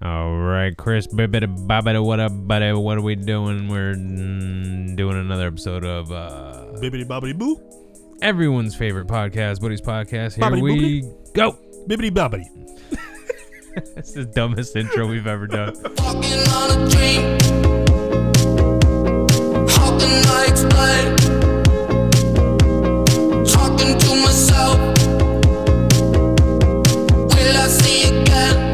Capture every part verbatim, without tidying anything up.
All right, Chris, bibbidi bobbidi what up, buddy? What are we doing? We're mm, doing another episode of uh, Bibbidi bobbidi boo. everyone's favorite podcast, Buddy's Podcast. Here Bobbidi we go. Bibbidi bobbidi. It's the dumbest intro we've ever done. Walking on a dream. How can I explain? Talking to myself. Will I see again?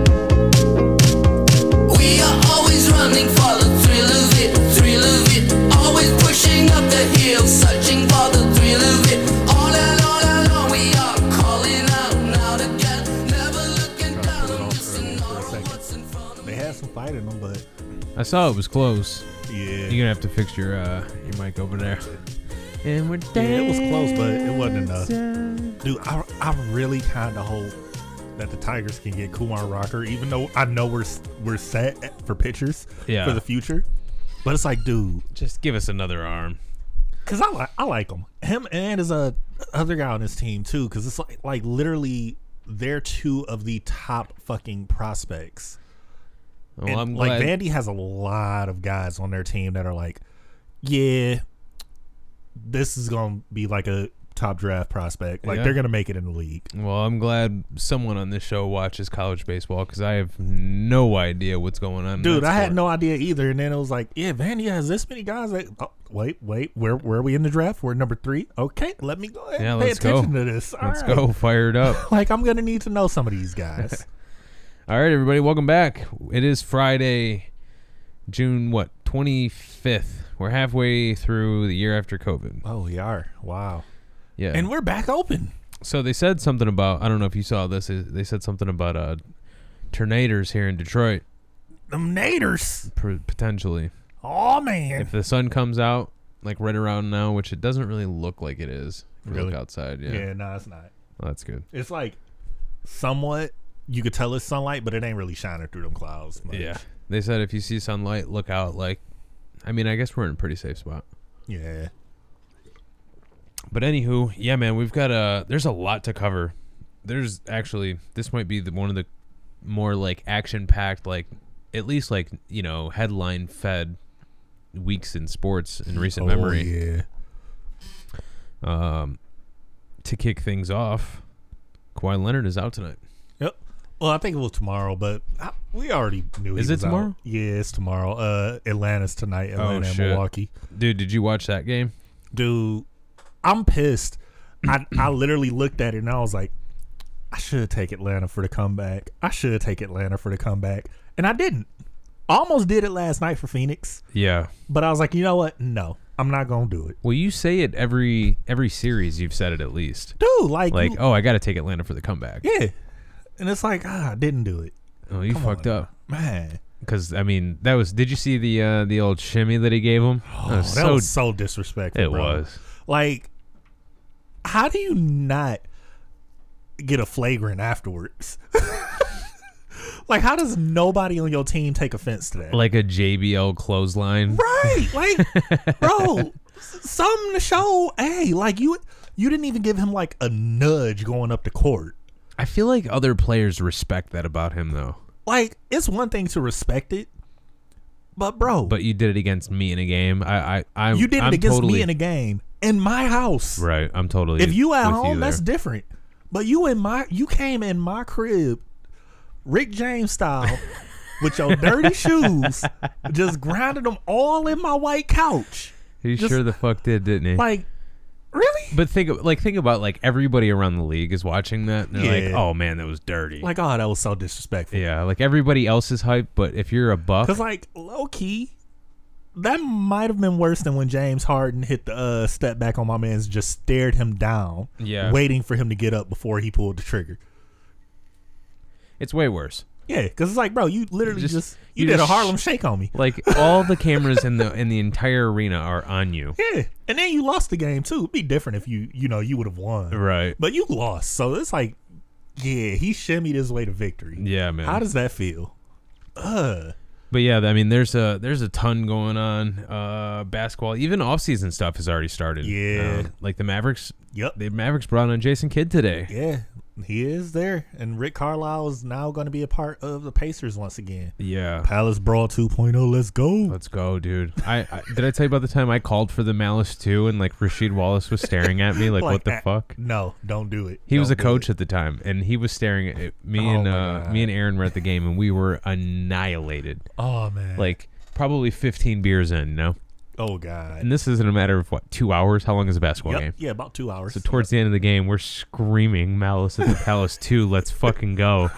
We are always running for the thrill of it, thrill of it. Always pushing up the hill, searching for the thrill of it. All alone, alone, we are calling out and out again. Never looking down, I'm just in awe of what's in front of me. They had some fight in them, but I saw it was close. yeah. You're gonna have to fix your uh, your mic over there. And we're Yeah, it was close, but it wasn't enough. dancing. Dude, I, I really kind of hope that the Tigers can get Kumar Rocker, even though I know we're we're set for pitchers Yeah. for the future. But it's like, dude, Just give us another arm. because I like I like him, him, and as a other guy on his team too. Because it's like like literally they're two of the top fucking prospects. Well, And, I'm like glad. Vandy has a lot of guys on their team that are like, yeah, this is gonna be like a top draft prospect. Like Yeah. they're gonna make it in the league. Well, I'm glad someone on this show watches college baseball because I have no idea what's going on. in Dude, that I had sport. no idea either. And then it was like, yeah, Vandy has this many guys. Like, oh, wait, wait, where where are we in the draft? We're number three. Okay, let me go ahead Yeah, and pay let's go. attention to this. All Let's right. go. Fired up. Like I'm gonna need to know some of these guys. All right, everybody, welcome back. It is Friday, June what twenty-fifth. We're halfway through the year after COVID. Oh, we are. Wow. Yeah, And we're back open. so they said something about. I don't know if you saw this. They said something about uh, tornadoes here in Detroit, Them Naders. p- potentially. Oh man. If the sun comes out like right around now, which it doesn't really look like it is. If you Really? look outside, yeah, yeah, no, it's not. Well, that's good. It's like somewhat you could tell it's sunlight, but it ain't really shining through them clouds much. Yeah, they said if you see sunlight, look out. Like, I mean, I guess we're in a pretty safe spot. Yeah. But anywho, yeah, man, we've got a. There's a lot to cover. There's actually this might be the one of the more like action packed, like at least like you know headline fed weeks in sports in recent Oh, memory. yeah. Um, to kick things off, Kawhi Leonard is out tonight. Yep. Well, I think it was tomorrow, but I, we already knew. Is he it was out. tomorrow? Yeah, it's tomorrow. Uh, Atlanta's tonight. Atlanta and shit. Milwaukee. Dude, did you watch that game? Dude, I'm pissed. I I literally looked at it and I was like, I should take Atlanta for the comeback. I should take Atlanta for the comeback, and I didn't. I almost did it last night for Phoenix, Yeah. but I was like, you know what? No, I'm not gonna do it, Well, you say it every every series. You've said it at least. dude. Like, Like, you- oh, I got to take Atlanta for the comeback. yeah, and it's like, ah, I didn't do it, Oh, you Come fucked on, up. man. Because I mean, that was. Did you see the uh, the old shimmy that he gave him? Oh, That was that so. was so disrespectful. it bro. was. Like, how do you not get a flagrant afterwards? Like, how does nobody on your team take offense to that? Like a J B L clothesline. Right, like, bro, s- something to show. Hey, like you, you didn't even give him like a nudge going up the court. I feel like other players respect that about him, though. Like, it's one thing to respect it, but bro, But you did it against me in a game. I, I, I you did it I'm against totally, me in a game in my house. Right, I'm totally. If you at with home, you that's there. different. But you in my, you came in my crib, Rick James style, with your dirty shoes, just grounded them all in my white couch. He just- sure the fuck did, didn't he? Like, really? But think of, like think about like everybody around the league is watching that. And they're like, Yeah. oh man, that was dirty. Like, oh, that was so disrespectful. yeah, like everybody else is hyped, but if you're a buck, Because, like, low key, that might have been worse than when James Harden hit the uh, step back on my man's, just stared him down, Yeah. waiting for him to get up before he pulled the trigger. it's way worse. Yeah, because it's like, bro, you literally You just, just- you, you did just a Harlem Shake on me. Like all the cameras in the in the entire arena are on you. Yeah, and then you lost the game too. It'd be different if you, you know, you would have won, Right. but you lost. So it's like, yeah, he shimmied his way to victory. Yeah, man. How does that feel? Uh, But yeah, I mean, there's a there's a ton going on. Uh, basketball, even off-season stuff has already started. Yeah. Uh, like the Mavericks. yep. The Mavericks brought on Jason Kidd today. Yeah. He is there, and Rick Carlisle is now going to be a part of the Pacers once again. Yeah. Palace Brawl two point oh, let's go. Let's go, dude. I, I did I tell you about the time I called for the Malice two and like Rasheed Wallace was staring at me like, Like, what the uh, fuck? No, don't do it. He was a Don't do coach it. at the time, and he was staring at me Oh and my uh, God. me and Aaron were at the game, and we were annihilated. Oh, man. Like probably fifteen beers in, no. oh, God. And this isn't a matter of what two hours. How long is a basketball Yep. game? Yeah, about two hours. So towards the end of the game, we're screaming Malice at the Palace two. Let's fucking go.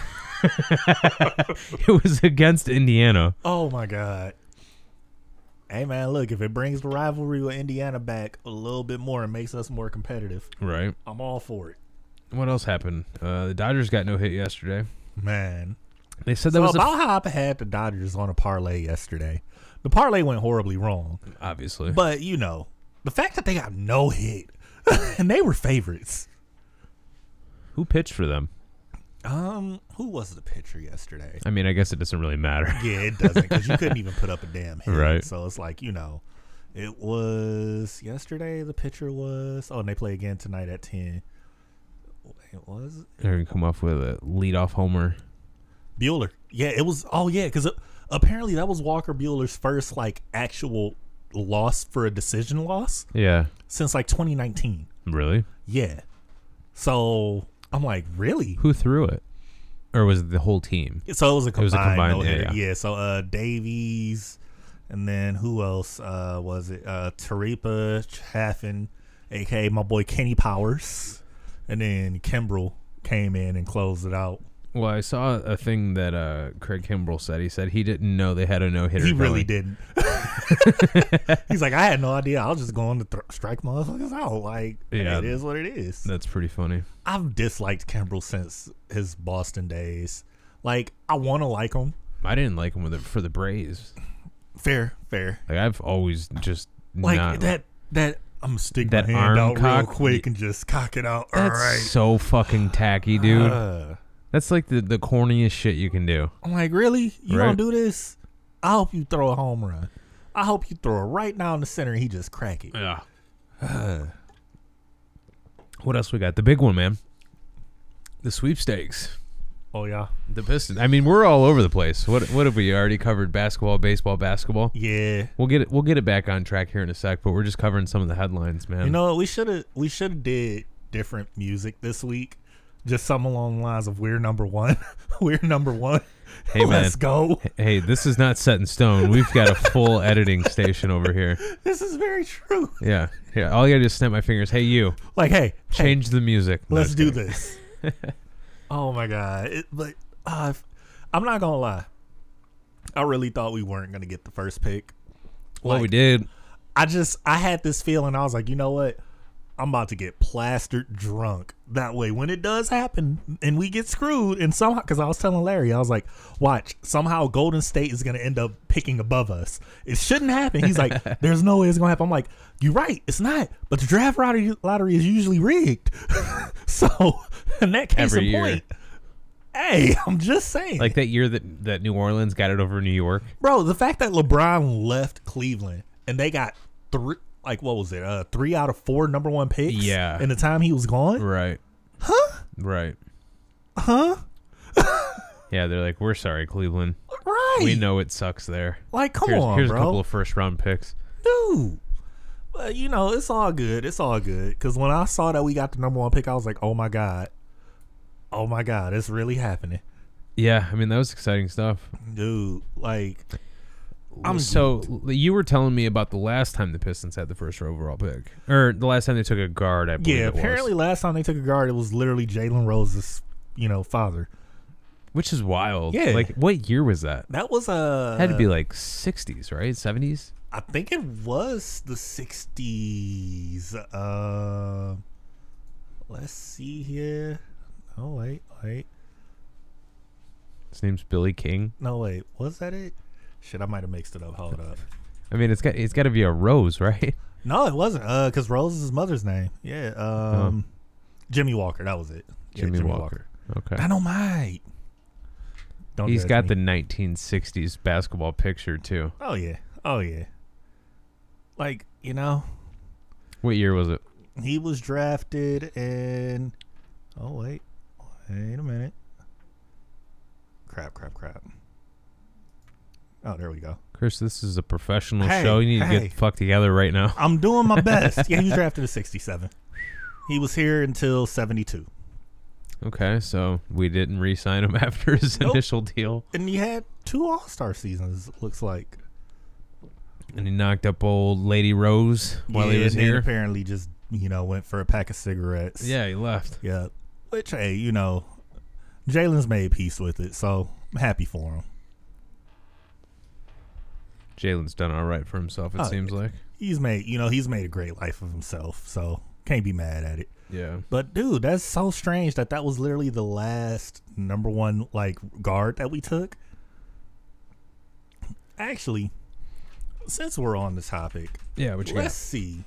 It was against Indiana. Oh, my God. Hey, man, look, if it brings the rivalry with Indiana back a little bit more and makes us more competitive, Right. I'm all for it. What else happened? Uh, the Dodgers got no hit yesterday. Man. They said that So was a about how I had the Dodgers on a parlay yesterday. The parlay went horribly wrong. obviously. But, you know, the fact that they got no hit and they were favorites. Who pitched for them? Um, who was the pitcher yesterday? I mean, I guess it doesn't really matter. Yeah, it doesn't because you couldn't even put up a damn hit. Right. So it's like, you know, it was yesterday. The pitcher was. Oh, and they play again tonight at ten. It was They're gonna come off with a leadoff homer. Bueller. Yeah, it was. Oh yeah, because apparently that was Walker Bueller's first like actual loss for a decision loss Yeah. since like twenty nineteen. Really? Yeah. So I'm like, really? Who threw it? Or was it the whole team? So it was a combined, was a combined- no-hitter. yeah, yeah, yeah. So uh, Davies, and then who else uh, was it? Uh, Taripa Chaffin, aka my boy Kenny Powers, and then Kimbrel came in and closed it out. Well, I saw a thing that uh, Craig Kimbrell said. He said he didn't know they had a no hitter. He really didn't. He's like, I had no idea. I was just going to th- strike motherfuckers out. Like, Yeah. it is what it is. That's pretty funny. I've disliked Kimbrel since his Boston days. Like, I want to like him. I didn't like him with it for the Braves. Fair, fair. Like I've always just Like not, that. That I'm gonna stick That my hand arm out cock, real quick and just cock it out. That's All right. so fucking tacky, dude. Uh, That's like the, the corniest shit you can do. I'm like, really? You Right. gonna do this? I hope you throw a home run. I hope you throw it right down the center and he just crack it. Yeah. What else we got? The big one, man. The sweepstakes. Oh yeah, The Pistons. I mean, we're all over the place. What what have we already covered? Basketball, baseball, basketball. yeah. We'll get it. We'll get it back on track here in a sec. But we're just covering some of the headlines, man. You know what? We should have we should have did different music this week. Just something along the lines of we're number one. We're number one. Hey, man. Let's go. Hey, this is not set in stone. We've got a full editing station over here. This is very true. Yeah, yeah. All you gotta do is snap my fingers. Hey, you, Like, hey, hey, change the music. No, let's just do kidding. this. Oh my god! It, but uh, I'm not gonna lie. I really thought we weren't gonna get the first pick. Well, Like, we did. I just I had this feeling. I was like, you know what? I'm about to get plastered drunk. That way, when it does happen and we get screwed, and somehow, because I was telling Larry, I was like, watch, somehow Golden State is going to end up picking above us. It shouldn't happen. He's like, there's no way it's going to happen. I'm like, you're right. It's not. But the draft lottery, lottery is usually rigged. So, in that case Every in year. point, hey, I'm just saying. Like that year that, that New Orleans got it over New York. Bro, the fact that LeBron left Cleveland and they got three, like what was it, uh, three out of four number one picks? Yeah. In the time he was gone? Right. Huh? Right. Huh? Yeah, they're like, we're sorry, Cleveland. Right. We know it sucks there. Like, come here's on, here's bro. a couple of first round picks. Dude. But, you know, it's all good. It's all good. Because when I saw that we got the number one pick, I was like, oh my God. Oh my God. It's really happening. Yeah, I mean that was exciting stuff. Dude, like, I'm so you were telling me about the last time the Pistons had the first overall pick, or the last time they took a guard. I believe yeah, it was. apparently last time they took a guard, it was literally Jalen Rose's, you know, father. Which is wild. Yeah. Like, what year was that? That was a. Had to be like sixties, right? seventies? I think it was the sixties. Uh, let's see here. Oh, wait, wait. His name's Billy King. No, wait. Was that it? Shit, I might have mixed it up. Hold up. I mean, it's got it's got to be a Rose, right? No, it wasn't. Uh, because Rose is his mother's name. Yeah. Um, Jimmy Walker. That was it. Yeah, Jimmy, Walker. Okay. Dynamite. Don't He's judge got me. the nineteen sixties basketball picture too. Oh yeah. Oh yeah. Like, you know, What year was it? he was drafted in. Oh wait. Wait a minute. Crap, crap, crap. Oh, there we go. Chris, this is a professional Hey, show. You need to hey. get the fuck together right now. I'm doing my best. Yeah, he was drafted at sixty-seven. He was here until seventy-two. Okay, so we didn't re-sign him after his Nope. initial deal, And he had two All-Star seasons, it looks like. and he knocked up old Lady Rose while yeah, he was and then here. apparently just, you know, went for a pack of cigarettes. Yeah, he left. Yeah. Which, hey, you know, Jalen's made peace with it, so I'm happy for him. Jalen's done all right for himself, it Oh, seems like. He's made, you know, he's made a great life of himself, so can't be mad at it. Yeah. But dude, that's so strange that that was literally the last number one like guard that we took. Actually, since we're on the topic, Yeah, what you let's got? see.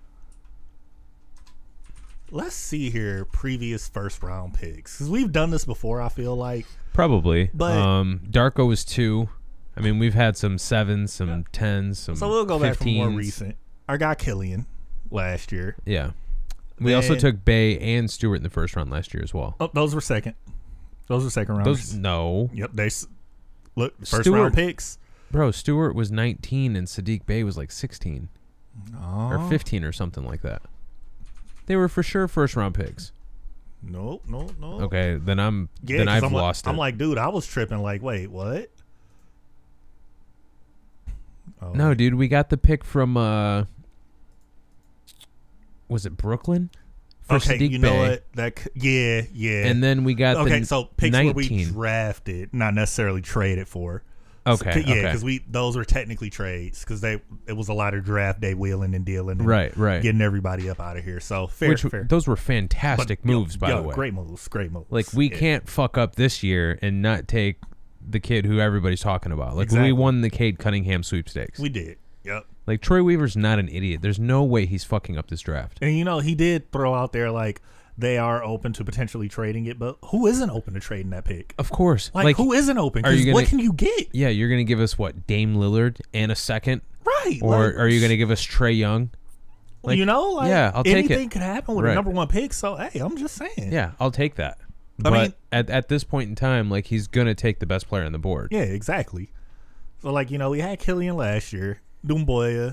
Let's see here previous first round picks, because we've done this before. I feel like Probably. But- um, Darko was two. I mean, we've had some sevens, some tens, some so. We'll go back from more fifteens. recent. Our guy Killian last year. Yeah. We also Then- took Bay and Stewart in the first round last year as well. Oh, those were second. Those were second rounders. Those no. Yep, they s- look first Stewart- round picks. Bro, Stewart was nineteen and Sadiq Bey was like sixteen Oh, or fifteen or something like that. They were for sure first round picks. Nope, nope, nope. Okay, then I'm Yeah, then 'cause I've I'm lost like, it. I'm like, dude, I was tripping. Like, wait, what? Oh, no, dude, we got the pick from uh was it Brooklyn? For Okay, Sadiq you know Bey. what? That c- yeah, yeah. And then we got okay, the so picks where we nineteen. drafted, not necessarily traded for. Okay, So, yeah, okay. because we those were technically trades because they it was a lot of draft day wheeling and dealing, and Right, right. getting everybody up out of here. So fair, Which fair. those were But, fantastic yo, moves, by yo, the way. great moves, great moves. Like we Yeah. can't fuck up this year and not take the kid who everybody's talking about. Like Exactly. we won the Cade Cunningham sweepstakes. We did. Yep. Like Troy Weaver's not an idiot. There's no way he's fucking up this draft. And you know, he did throw out there like they are open to potentially trading it, but who isn't open to trading that pick? Of course. Like, Like, who isn't open? are you Because what gonna- can you get? yeah, you're gonna give us what, Dame Lillard and a second? Right. Or like, are you gonna give us Trey Young? like, you know, like yeah, I'll take it. anything could happen with Right. a number one pick. So hey, I'm just saying. Yeah, I'll take that. I But mean- at at this point in time, like he's gonna take the best player on the board. Yeah, exactly. So like, you know, we had Killian last year, Dumboya,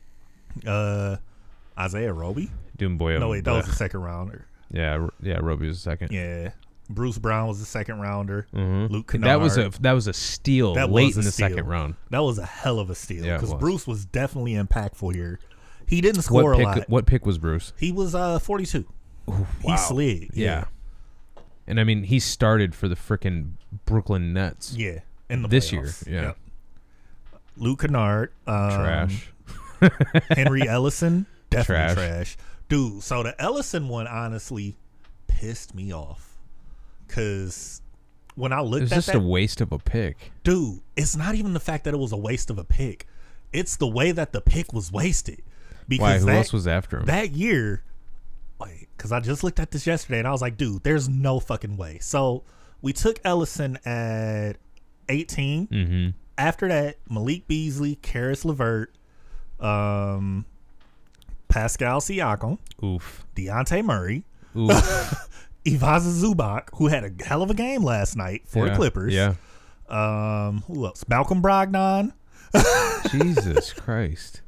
uh Isaiah Roby. Doomboy. No wait, that was the second rounder. yeah, R- yeah. Roby was the second. Yeah. Bruce Brown was the second rounder. Mhm. Luke Kennard. That was a that was a steal That late was a in the steal. second round. That was a hell of a steal Yeah, it because was. Bruce was definitely impactful here. He didn't score What a pick? lot. What pick was Bruce? He was uh forty-two. wow. He slid. Yeah. And I mean, he started for the frickin' Brooklyn Nets. Yeah. In the This year, playoffs. yeah. Yep. Luke Kennard. Um, Trash. Henry Ellison. Definitely Trash. trash. Dude, so the Ellison one honestly pissed me off. Because when I It looked was at just that, a waste of a pick. dude, it's not even the fact that it was a waste of a pick. It's the way that the pick was wasted. Because Why? Who that, else was after him? that year, wait, because I just looked at this yesterday and I was like, dude, there's no fucking way. So we took Ellison at eighteen. mm-hmm. After that, Malik Beasley, Karis LeVert, um, Pascal Siakam, Oof. Deontay Murray, Oof. Ivaza Zubac, who had a hell of a game last night for yeah. the Clippers. Yeah. Um, who else? Malcolm Brogdon. Jesus Christ.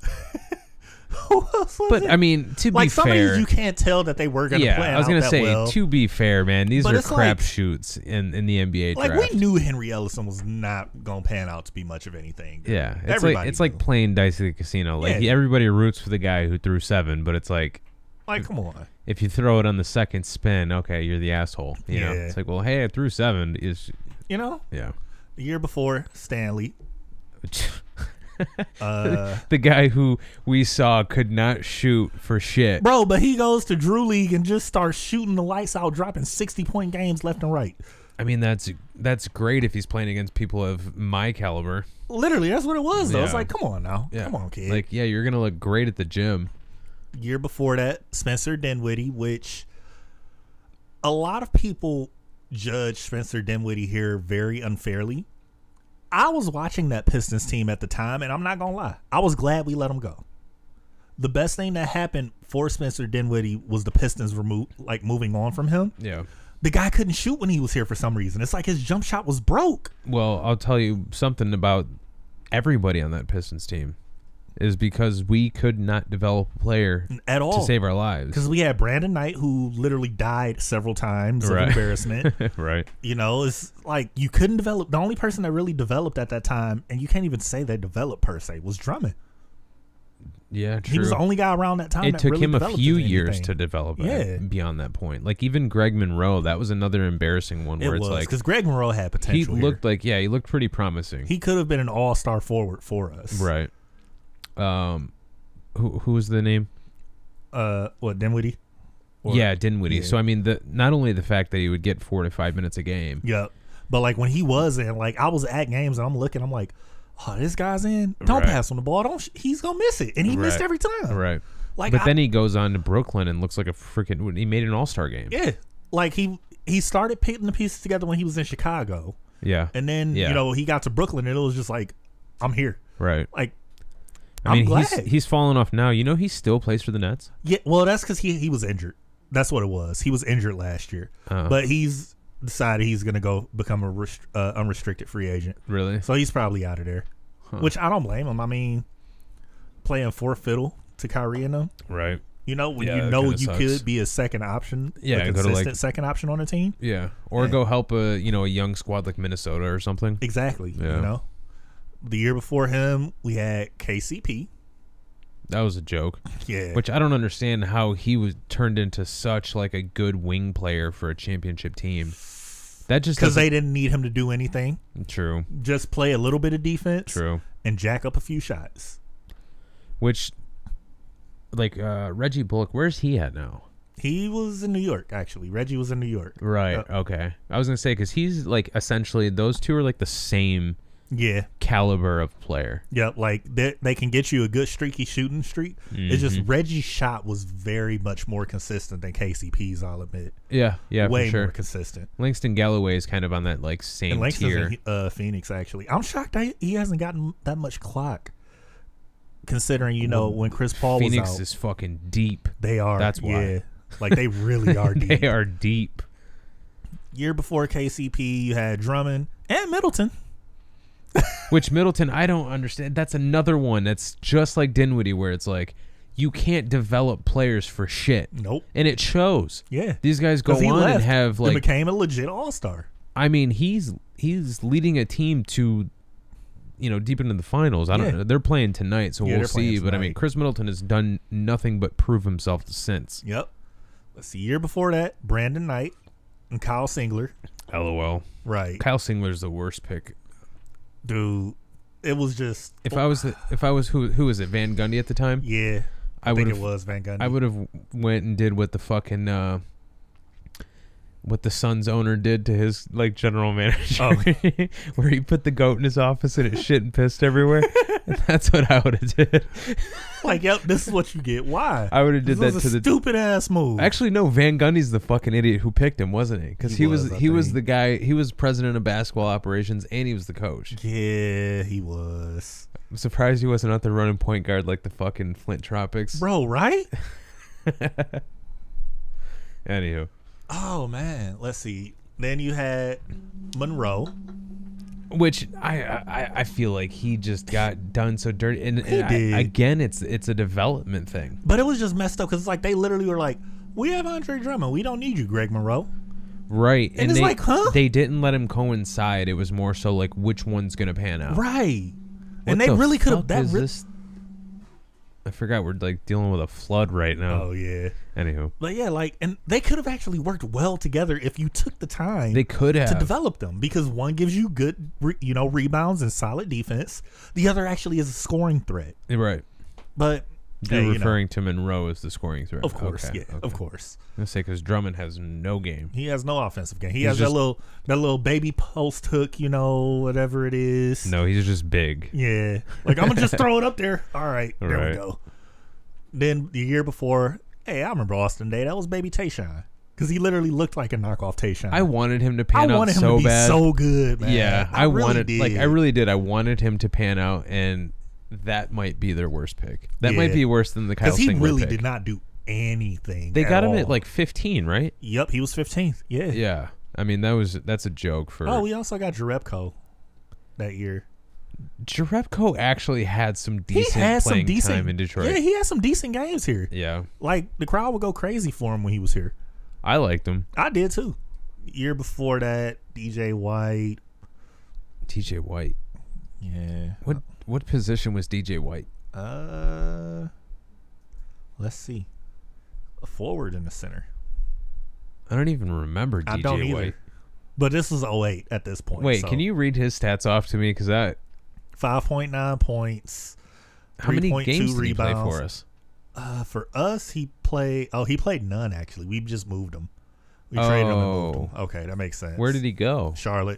Who else was But it? I mean, to like be some of fair, these you can't tell that they were going to yeah, play I was out gonna that say, well. to be fair, man, these But are it's like- crapshoots in in the N B A Like draft. we knew Henry Ellison was not going to pan out to be much of anything. Yeah, it's Everybody like it's knew. like playing dice at the casino. Like Yeah. everybody roots for the guy who threw seven, but it's like Like, come on. if you throw it on the second spin, okay, you're the asshole. You know, Yeah. it's like, well, hey, I threw seven. Is You know, yeah. the year before, Stanley. Uh, The guy who we saw could not shoot for shit. bro, but he goes to Drew League and just starts shooting the lights out, dropping sixty-point games left and right. I mean, that's that's great if he's playing against people of my caliber. Literally, that's what it was, though. It's Yeah. like, come on now. Yeah, Come on, kid. Like, yeah, you're gonna look great at the gym. Year before that, Spencer Dinwiddie, which a lot of people judge Spencer Dinwiddie here very unfairly. I was watching that Pistons team at the time, and I'm not going to lie. I was glad we let him go. The best thing that happened for Spencer Dinwiddie was the Pistons remove, like moving on from him. Yeah. the guy couldn't shoot when he was here for some reason. It's like his jump shot was broke. Well, I'll tell you something about everybody on that Pistons team is because we could not develop a player At all. to save our lives. Because we had Brandon Knight, who literally died several times Right. of embarrassment. Right. You know, it's like you couldn't develop. The only person that really developed at that time, and you can't even say they developed per se, was Drummond. Yeah, true. He was the only guy around that time it that took really him a developed few into years anything. to develop Yeah. it beyond that point. Like even Greg Monroe, that was another embarrassing one It where was it's like because Greg Monroe had he potential. looked here. like yeah, he looked pretty promising. He could have been an all-star forward for us. Right. Um who who was the name? Uh, what Dinwiddie? Or- yeah, Dinwiddie. yeah. So I mean the not only the fact that he would get four to five minutes a game. Yep. But like when he was in, like I was at games and I'm looking, I'm like, oh, this guy's in. Don't Right. pass on the ball. Don't. Sh- he's gonna miss it, and he missed Right. every time. Right. Like, But I- then he goes on to Brooklyn and looks like a freaking he made an all-star game. yeah, like he he started putting the pieces together when he was in Chicago, Yeah. and then Yeah. you know he got to Brooklyn and it was just like, I'm here. Right. Like, I I'm mean, glad. he's he's fallen off now. You know, he still plays for the Nets. Yeah, well, that's because he he was injured. That's what it was. He was injured last year, Oh. but he's decided he's gonna go become a rest- uh, unrestricted free agent. Really? So he's probably out of there, Huh. which I don't blame him. I mean, playing fourth fiddle to Kyrie and them. Right. You know, when Yeah, you that know kinda you sucks. could be a second option, Yeah, a go to, consistent like- second option on a team. Yeah. Or Yeah. go help a you know a young squad like Minnesota or something. Exactly. Yeah. You know, the year before him, we had K C P. That was a joke. Yeah, Which I don't understand how he was turned into such like a good wing player for a championship team. That just because doesn't- they didn't need him to do anything, true, just play a little bit of defense, true. and jack up a few shots. Which, like uh, Reggie Bullock, where's he at now? He was in New York, actually. Reggie was in New York. Right. Uh, Okay. I was gonna say because he's like essentially those two are like the same Yeah, caliber of player. yeah. Like they they can get you a good streaky shooting streak. It's just Mhm. Reggie's shot was very much more consistent than K C P's. I'll admit, Yeah. Yeah. way for sure. more consistent. Langston Galloway is kind of on that like same And Langston's tier. in uh, Phoenix, actually. I'm shocked that he hasn't gotten that much clock, considering, you know, when Chris Paul Phoenix was out. is fucking deep. They are. That's why. Yeah. Like, they really are deep. They are deep. Year before K C P, you had Drummond and Middleton. Which Middleton, I don't understand. That's another one that's just like Dinwiddie, where it's like you can't develop players for shit, Nope. and it shows. Yeah. These guys go 'Cause he on and left have and like. became a legit all-star. I mean, he's he's leading a team to, you know, deep into the finals. I don't Yeah. know. They're playing tonight, so Yeah, we'll they're playing see. But I mean, tonight. Chris Middleton has done nothing but prove himself since. Yep. Let's see. Year before that, Brandon Knight and Kyle Singler. LOL. Right. Kyle Singler's the worst pick. Dude, it was just. If I was if I was who who was it Van Gundy at the time? Yeah. I, I think would've- it was Van Gundy. I would have went and did what the fucking uh, what the Suns owner did to his like general manager, Oh. where he put the goat in his office and it shit and pissed everywhere. That's what I would have did. Like, yep, this is what you get. Why? I would have did This that was to a the. stupid ass move. Actually, no. Van Gundy's the fucking idiot who picked him, wasn't he? Because He he, was was, I he was think. the guy. He was president of basketball operations and he was the coach. Yeah, he was. I'm surprised he wasn't out there running point guard like the fucking Flint Tropics. Bro, right? Anywho, Oh man, let's see. Then you had Monroe. which I, I I feel like he just got done so dirty, and, He and I- did. again, it's it's a development thing, But it was just messed up because it's like they literally were like, "We have Andre Drummond. We don't need you, Greg Monroe." right? And it's they, like, huh? They didn't let him coincide. It was more so like which one's gonna pan out. Right. What and they the really could have fuck that. is Re- this? I forgot we're like dealing with a flood right now. oh yeah. Anywho, But yeah, like, and they could have actually worked well together if you took the time they could have to develop them, because one gives you good, re- you know, rebounds and solid defense. The other actually is a scoring threat. right. But You're hey, you know, referring to Monroe as the scoring threat. of course, Okay, yeah, okay. of course. I'm gonna say because Drummond has no game. He has no offensive game. He He's has just- that little that little baby post hook, you know, whatever it is. No, he's just big. Yeah. Like, I'm gonna just throw it up there. All right, there Right. we go. Then the year before, hey, I remember Austin Day. That was baby Tayshaun, because he literally looked like a knockoff Tayshaun. I wanted him to I pan out wanted him so to be bad. so good, man. yeah, I, really wanted did. like I really did. I wanted him to pan out, and that might be their worst pick. That might Yeah. be worse than the Kyle because he Singler really pick. did not do anything. They got him all. at like fifteen, right? Yep, he was fifteenth. Yeah. Yeah. I mean, that was that's a joke for. Oh, we also got Jerebko that year. Jerebko actually had some He decent had some playing decent time in Detroit. Yeah, he had some decent games here. Yeah. Like the crowd would go crazy for him when he was here. I liked him. I did too. Year before that, D J White. D J White. Yeah. What what position was D J White? Uh, let's see. A forward in the center. I don't even remember D J I don't either. White. But this was oh eight at this point. Wait, so can you read his stats off to me? Because I five point nine points. how many three point two games did he play rebounds. for us? Uh, for us, he played. Oh, he played none actually. We just moved him. We traded him and moved him. Oh. Okay, that makes sense. Where did he go? Charlotte.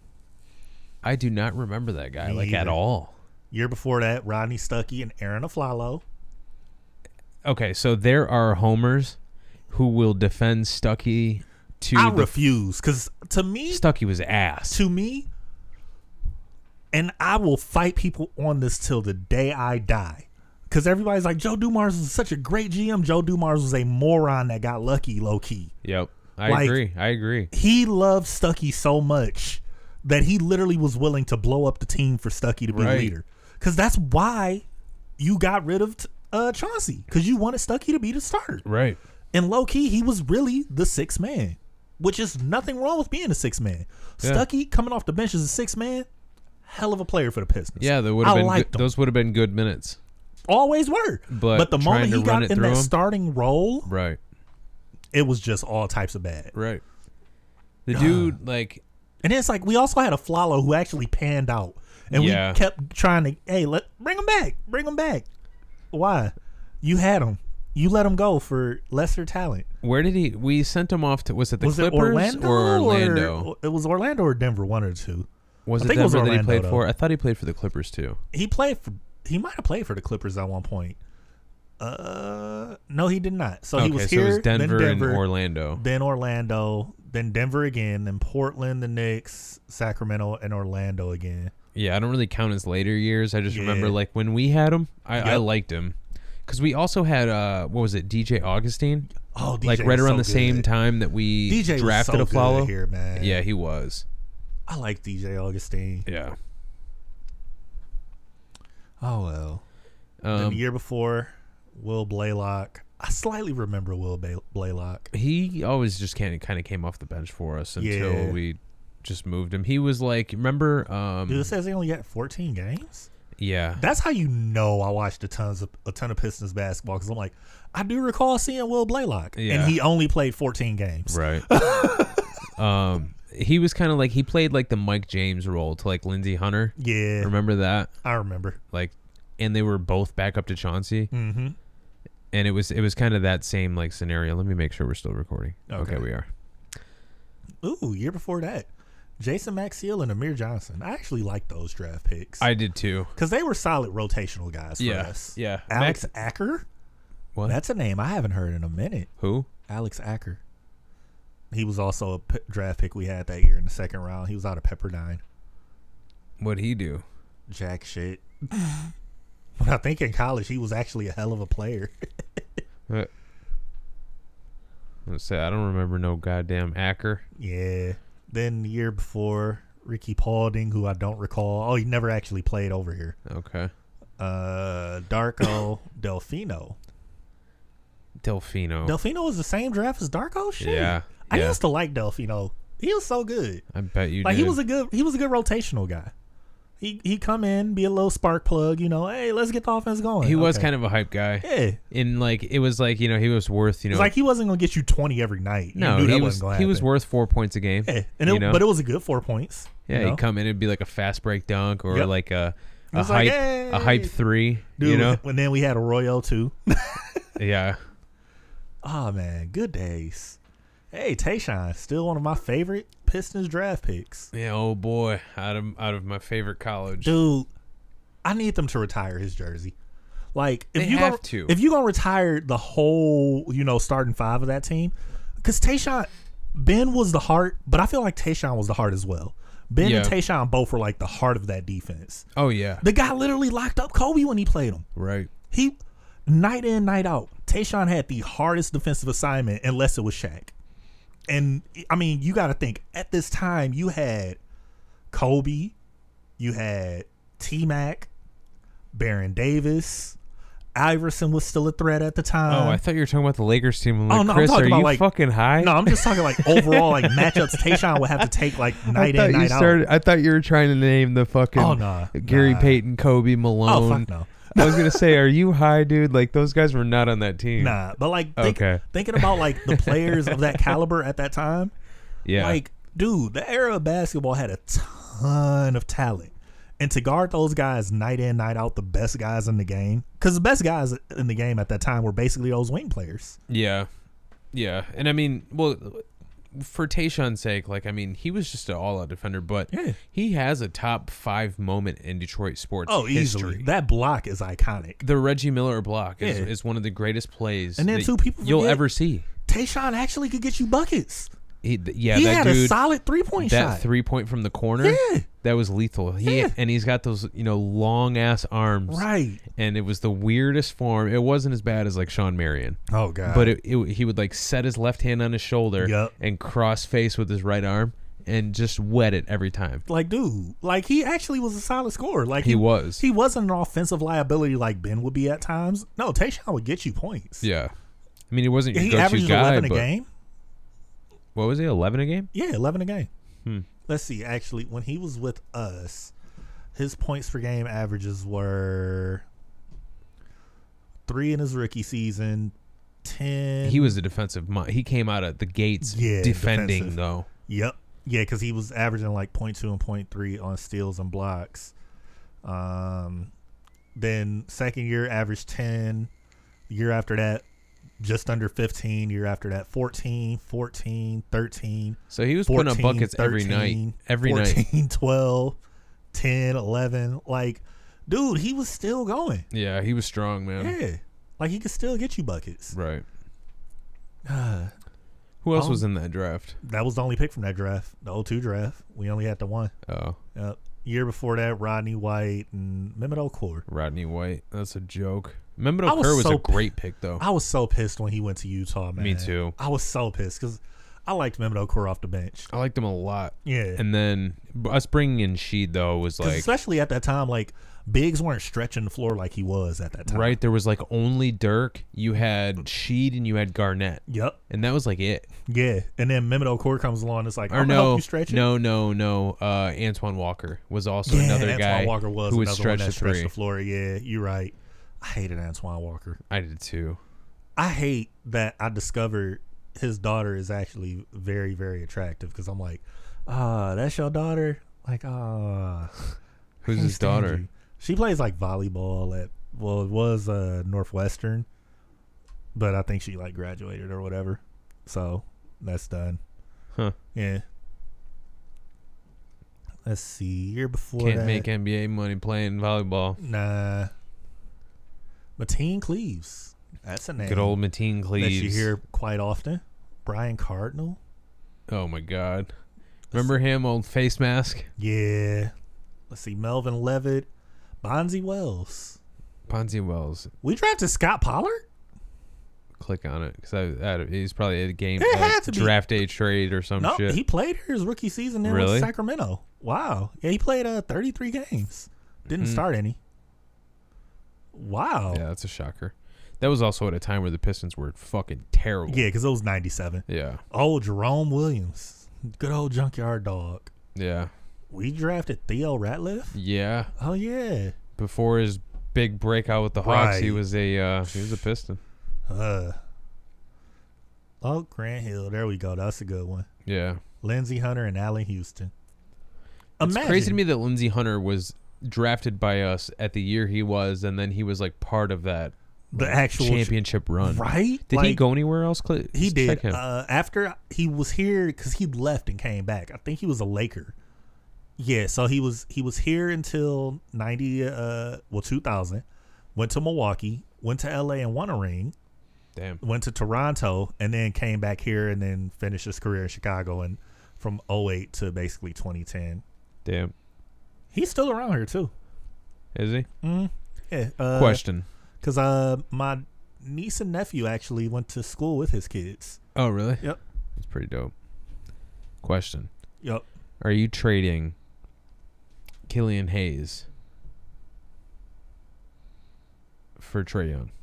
I do not remember that guy Me like at either. all. Year before that, Rodney Stuckey and Aaron Aflalo. Okay, so there are homers who will defend Stuckey to I the refuse because to me, Stuckey was ass. to me, and I will fight people on this till the day I die. Because everybody's like, Joe Dumars was such a great G M. Joe Dumars was a moron that got lucky, low key. Yep, I Like- agree. I agree. He loved Stuckey so much that he literally was willing to blow up the team for Stuckey to be Right. leader. Because that's why you got rid of uh, Chauncey. Because you wanted Stuckey to be the starter. Right. And low key, he was really the sixth man, which is nothing wrong with being a sixth man. Yeah. Stuckey coming off the bench as a sixth man, hell of a player for the Pistons. Yeah, that would have I been liked good, him. those would have been good minutes. Always were. But the trying moment to he run got it in through that him? starting role, Right. it was just all types of bad. Right. The dude like And then it's like we also had a Flalo who actually panned out, and Yeah. we kept trying to, hey, let bring him back, bring him back. Why? You had him. You let him go for lesser talent. where did he we sent him off to was it the was Clippers it Orlando or Orlando? Or, it was Orlando or Denver, one or the two. was I it think it was Denver that he Orlando, played though. for? I thought he played for the Clippers too. He played for. He might have played for the Clippers at one point. Uh, no, he did not. So okay, he was so here, it was Denver, then Denver, and Orlando. then Orlando, then Denver again, then Portland, the Knicks, Sacramento, and Orlando again. Yeah, I don't really count his later years. I just Yeah. remember like when we had him, I, I Yep. liked him because we also had uh what was it, D J Augustine? Oh, D J Like right was around the so same good. time that we D J drafted was a so follow. good here, man. Yeah, he was. I like D J Augustine. Yeah. Oh well. then Um, the year before, Will Blaylock. I slightly remember Will Bay- Blaylock. he always just kind of kind of came off the bench for us until Yeah. we just moved him. He was like, remember? Um, Dude, it says he only got fourteen games. yeah, That's how you know I watched a tons of a ton of Pistons basketball because I'm like, I do recall seeing Will Blaylock, Yeah. and he only played fourteen games. right. um, he was kind of like he played like the Mike James role to like Lindsey Hunter. Yeah, Remember that? I remember. Like, and they were both back up to Chauncey. Mm-hmm. And it was it was kind of that same like scenario. Let me make sure we're still recording. Okay, Okay. we are. Ooh, year before that, Jason Maxiell and Amir Johnson. I actually liked those draft picks I did too. because they were solid rotational guys for Yeah, us. yeah. Alex Max- Acker. What? That's a name I haven't heard in a minute. Who? Alex Acker. He was also a p- draft pick we had that year in the second round. He was out of Pepperdine. What'd he do? Jack shit. But I think in college he was actually a hell of a player. Uh, Let's say I don't remember no goddamn Acker. Yeah. Then the year before, Ricky Paulding, who I don't recall. Oh, he never actually played over here. Okay. Uh, Darko Delfino. Delfino. Delfino was the same draft as Darko. Shit. Yeah, I yeah. used to like Delfino. He was so good. I bet you Like did. he was a good. He was a good rotational guy. He he come in, be a little spark plug. You know, hey, let's get the offense going. He was Okay. kind of a hype guy. Yeah. In like it was like, you know, he was worth, you know. It's like he wasn't gonna get you twenty every night. You no, knew that he wasn't was gonna he was happen. worth four points a game. Yeah, and it, you know? but it was a good four points. Yeah, you know? he'd come in and be like a fast break dunk or Yep. like a It a was hype like, a hype hey. three. Dude, you know? and then we had Arroyo too. Yeah. Oh man, good days. Hey, Tayshaun, still one of my favorite Pistons draft picks. Yeah, oh boy. Out of out of my favorite college. Dude, I need them to retire his jersey. Like, if They you have gonna, to. if you gonna retire the whole, you know, starting five of that team, because Tayshaun, Ben was the heart, but I feel like Tayshaun was the heart as well. Ben Yeah. and Tayshaun both were like the heart of that defense. Oh yeah. The guy literally locked up Kobe when he played him. Right. He, night in, night out, Tayshaun had the hardest defensive assignment unless it was Shaq. And I mean, you got to think at this time you had Kobe, you had T-Mac, Baron Davis, Iverson was still a threat at the time. Oh, I thought you were talking about the Lakers team. I'm like, Oh, no, I'm Chris, talking are about, you like- fucking high? No, I'm just talking like overall like matchups. Tayshaun would have to take like I night thought in, you night started. out. I thought you were trying to name the fucking Oh, nah, Gary nah. Payton, Kobe, Oh Malone. fuck no. I was gonna say, are you high, dude? Like those guys were not on that team. Nah, but like think, Okay. thinking about like the players of that caliber at that time, Yeah. like dude, the era of basketball had a ton of talent, and to guard those guys night in, night out, the best guys in the game, because the best guys in the game at that time were basically those wing players. Yeah, yeah, and I mean, well, for Tayshaun's sake, like I mean, he was just an all-out defender, but Yeah. he has a top five moment in Detroit sports Oh, easily. history. That block is iconic. The Reggie Miller block is, Yeah. is one of the greatest plays And then, that too, people you'll forget- ever see. Tayshaun actually could get you buckets. He, th- yeah, he that had dude, a solid three point that shot. three point from the corner, Yeah. that was lethal. He Yeah. and he's got those you know long ass arms, Right. and it was the weirdest form. It wasn't as bad as like Sean Marion. Oh god. But it, it, he would like set his left hand on his shoulder Yup. and cross face with his right arm and just wet it every time. like dude, like he actually was a solid scorer. Like He was. He wasn't an offensive liability like Ben would be at times. No, Tayshaun would get you points. Yeah. I mean, he wasn't your he go-to averages guy, eleven a but game. what was he, eleven a game? Yeah, eleven a game. Hmm. Let's see. Actually, when he was with us, his points per game averages were three in his rookie season, ten. He was a defensive mi- He came out of the gates Yeah, defending, defensive. though. Yep. Yeah, because he was averaging like point two and point three on steals and blocks. Um, then second year averaged ten. The year after that, just under fifteen. Year after that, fourteen, fourteen, thirteen. So he was putting up fourteen, buckets every night. thirteen, Every night. fourteen, twelve, ten, eleven. Like, dude, he was still going. Yeah, he was strong, man. Yeah. Like, he could still get you buckets. Right. Uh, Who else Oh. was in that draft? that was the only pick from that draft, the oh two draft. We only had the one. Oh, Yep. Year before that, Rodney White and Mehmet Okur. Rodney White. That's a joke. Mehmet I was Okur was so a great pick, though. I was so pissed when he went to Utah, man. Me too. I was so pissed because I liked Mehmet Okur off the bench. I liked him a lot. Yeah. And then us bringing in Sheed, though, was 'Cause like, especially at that time, like, bigs weren't stretching the floor like he was at that time. right, there was like only Dirk. You had Sheed and you had Garnett. Yep. And that was like it. Yeah. And then Mehmet Okur comes along. It's like, Or I'm gonna no, help you stretch it. no, no, no. Uh, Antoine Walker was also Yeah, another Antoine guy Walker was who would another stretch one the that stretched three. the floor. Yeah, you're right. I hated Antoine Walker. I did too. I hate that I discovered his daughter is actually very, very attractive because I'm like, ah, that's your daughter? Like, ah. Who's can't his stand daughter? you. She plays like volleyball at, well, it was uh, Northwestern, but I think she like graduated or whatever. So that's done. Huh. Yeah. Let's see. Year before Can't that. make N B A money playing volleyball. Nah. Mateen Cleaves. That's a name. Good old Mateen Cleaves. that you hear quite often. Brian Cardinal. Oh my God. Remember him, old face mask? Yeah. Let's see. Melvin Levitt. Bonzi Wells. Ponzi Wells. We drafted Scott Pollard? Click on it because I, I, he's probably a game It uh, had to be. draft day trade or some No, shit. he played his rookie season in Really? Sacramento. Wow. Yeah, he played uh, thirty-three games. Didn't Mhm. start any. Wow. Yeah, that's a shocker. That was also at a time where the Pistons were fucking terrible. Yeah, because it was ninety-seven. Yeah. Oh, Jerome Williams. Good old junkyard dog. Yeah. We drafted Theo Ratliff? Yeah. Oh, yeah. Before his big breakout with the Hawks, he Right. was a uh, he was a Piston. Uh. Oh, Grant Hill. There we go. That's a good one. Yeah. Lindsey Hunter and Allen Houston. It's Imagine. crazy to me that Lindsey Hunter was drafted by us at the year he was, and then he was like part of that The actual championship run. Right? Did he Like, go anywhere else? Cl- He Check did. him. Uh, after he was here, because he left and came back. I think he was a Laker. Yeah, so he was he was here until ninety, uh, well, two thousand. Went to Milwaukee, went to L A and won a ring. Damn. Went to Toronto, and then came back here and then finished his career in Chicago and from oh eight to basically twenty ten. Damn. He's still around here too. Is he? Mm, yeah. Uh, Question. Because uh, my niece and nephew actually went to school with his kids. Oh, really? Yep. That's pretty dope. Question. Yep. Are you trading Killian Hayes for Trae Young?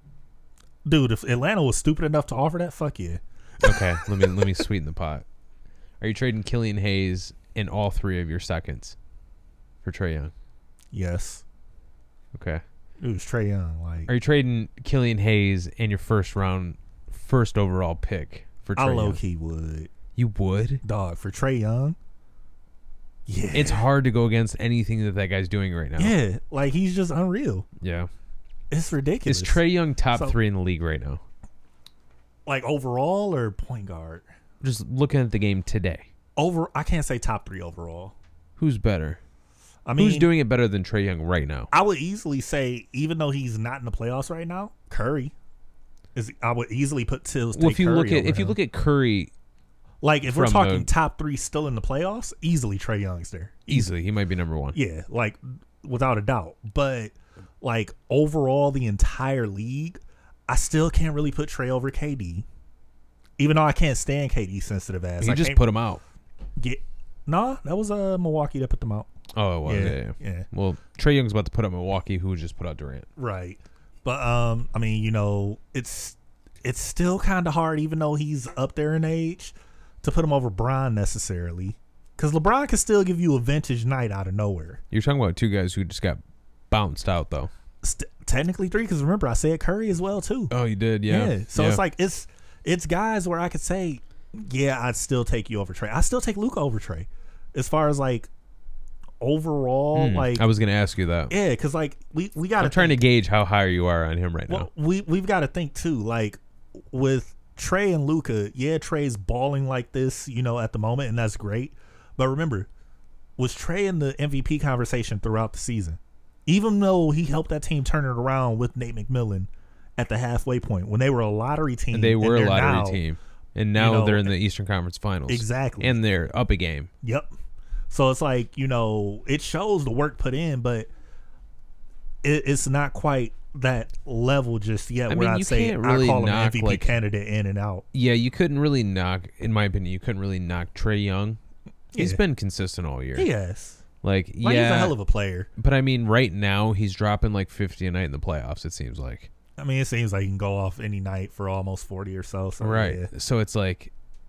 Dude, if Atlanta was stupid enough to offer that, fuck yeah. Okay, let me let me sweeten the pot. Are you trading Killian Hayes and all three of your seconds for Trae Young? Yes. Okay. It was Trae Young. Like, Are you trading Killian Hayes and your first round, first overall pick for Trae I Young? low key would. You would? Dog, for Trae Young? Yeah. It's hard to go against anything that that guy's doing right now. Yeah. Like, he's just unreal. Yeah. It's ridiculous. Is Trae Young top So- three in the league right now? Like, overall or point guard? Just looking at the game today. Over, I can't say top three overall. Who's better? I mean, Who's doing it better than Trae Young right now? I would easily say, even though he's not in the playoffs right now, Curry is. I would easily put Tills. Well, if you Curry look at over if you him. look at Curry, like if we're from talking the- top three still in the playoffs, easily Trae Young's there. easily he might be number one. Yeah, like without a doubt. But like overall, the entire league, I still can't really put Trae over K D. Even though I can't stand K D sensitive ass. You I just can't put him out. get. Nah, that was uh, Milwaukee that put them out. Oh, it was. Yeah, Yeah, yeah. yeah. Well, Trae Young's about to put out Milwaukee, who just put out Durant. Right. But um I mean, you know, it's it's still kind of hard even though he's up there in age to put him over Bron necessarily. Cuz LeBron can still give you a vintage night out of nowhere. You're talking about two guys who just got bounced out, though. St- technically three cuz remember I said Curry as well too. Oh, you did, yeah. So Yeah. it's like it's it's guys where I could say, yeah, I'd still take you over Trey. I still take Luka over Trey. As far as like overall, Hmm, like I was going to ask you that. yeah, because like we we got I'm trying to gauge how high you are on him right now. Well, we we've got to think too. Like with Trey and Luka, yeah, Trey's balling like this, you know, at the moment, and that's great. But remember, was Trey in the M V P conversation throughout the season? Even though he helped that team turn it around with Nate McMillan at the halfway point when they were a lottery team, And they were a they're lottery now- team. And now you know, they're in the Eastern Conference Finals. Exactly. And they're up a game. Yep. So it's like, you know, it shows the work put in, but it, it's not quite that level just yet I where mean, I'd you say can't I really call him an knock, M V P like- candidate in and out. Yeah, you couldn't really knock, in my opinion, you couldn't really knock Trae Young. He's Yeah. been consistent all year. Yes. Like, Like, yeah. he's a hell of a player. But I mean, right now, he's dropping like fifty a night in the playoffs, it seems like. I mean, it seems like he can go off any night for almost forty or so. so Right. yeah. So it's like,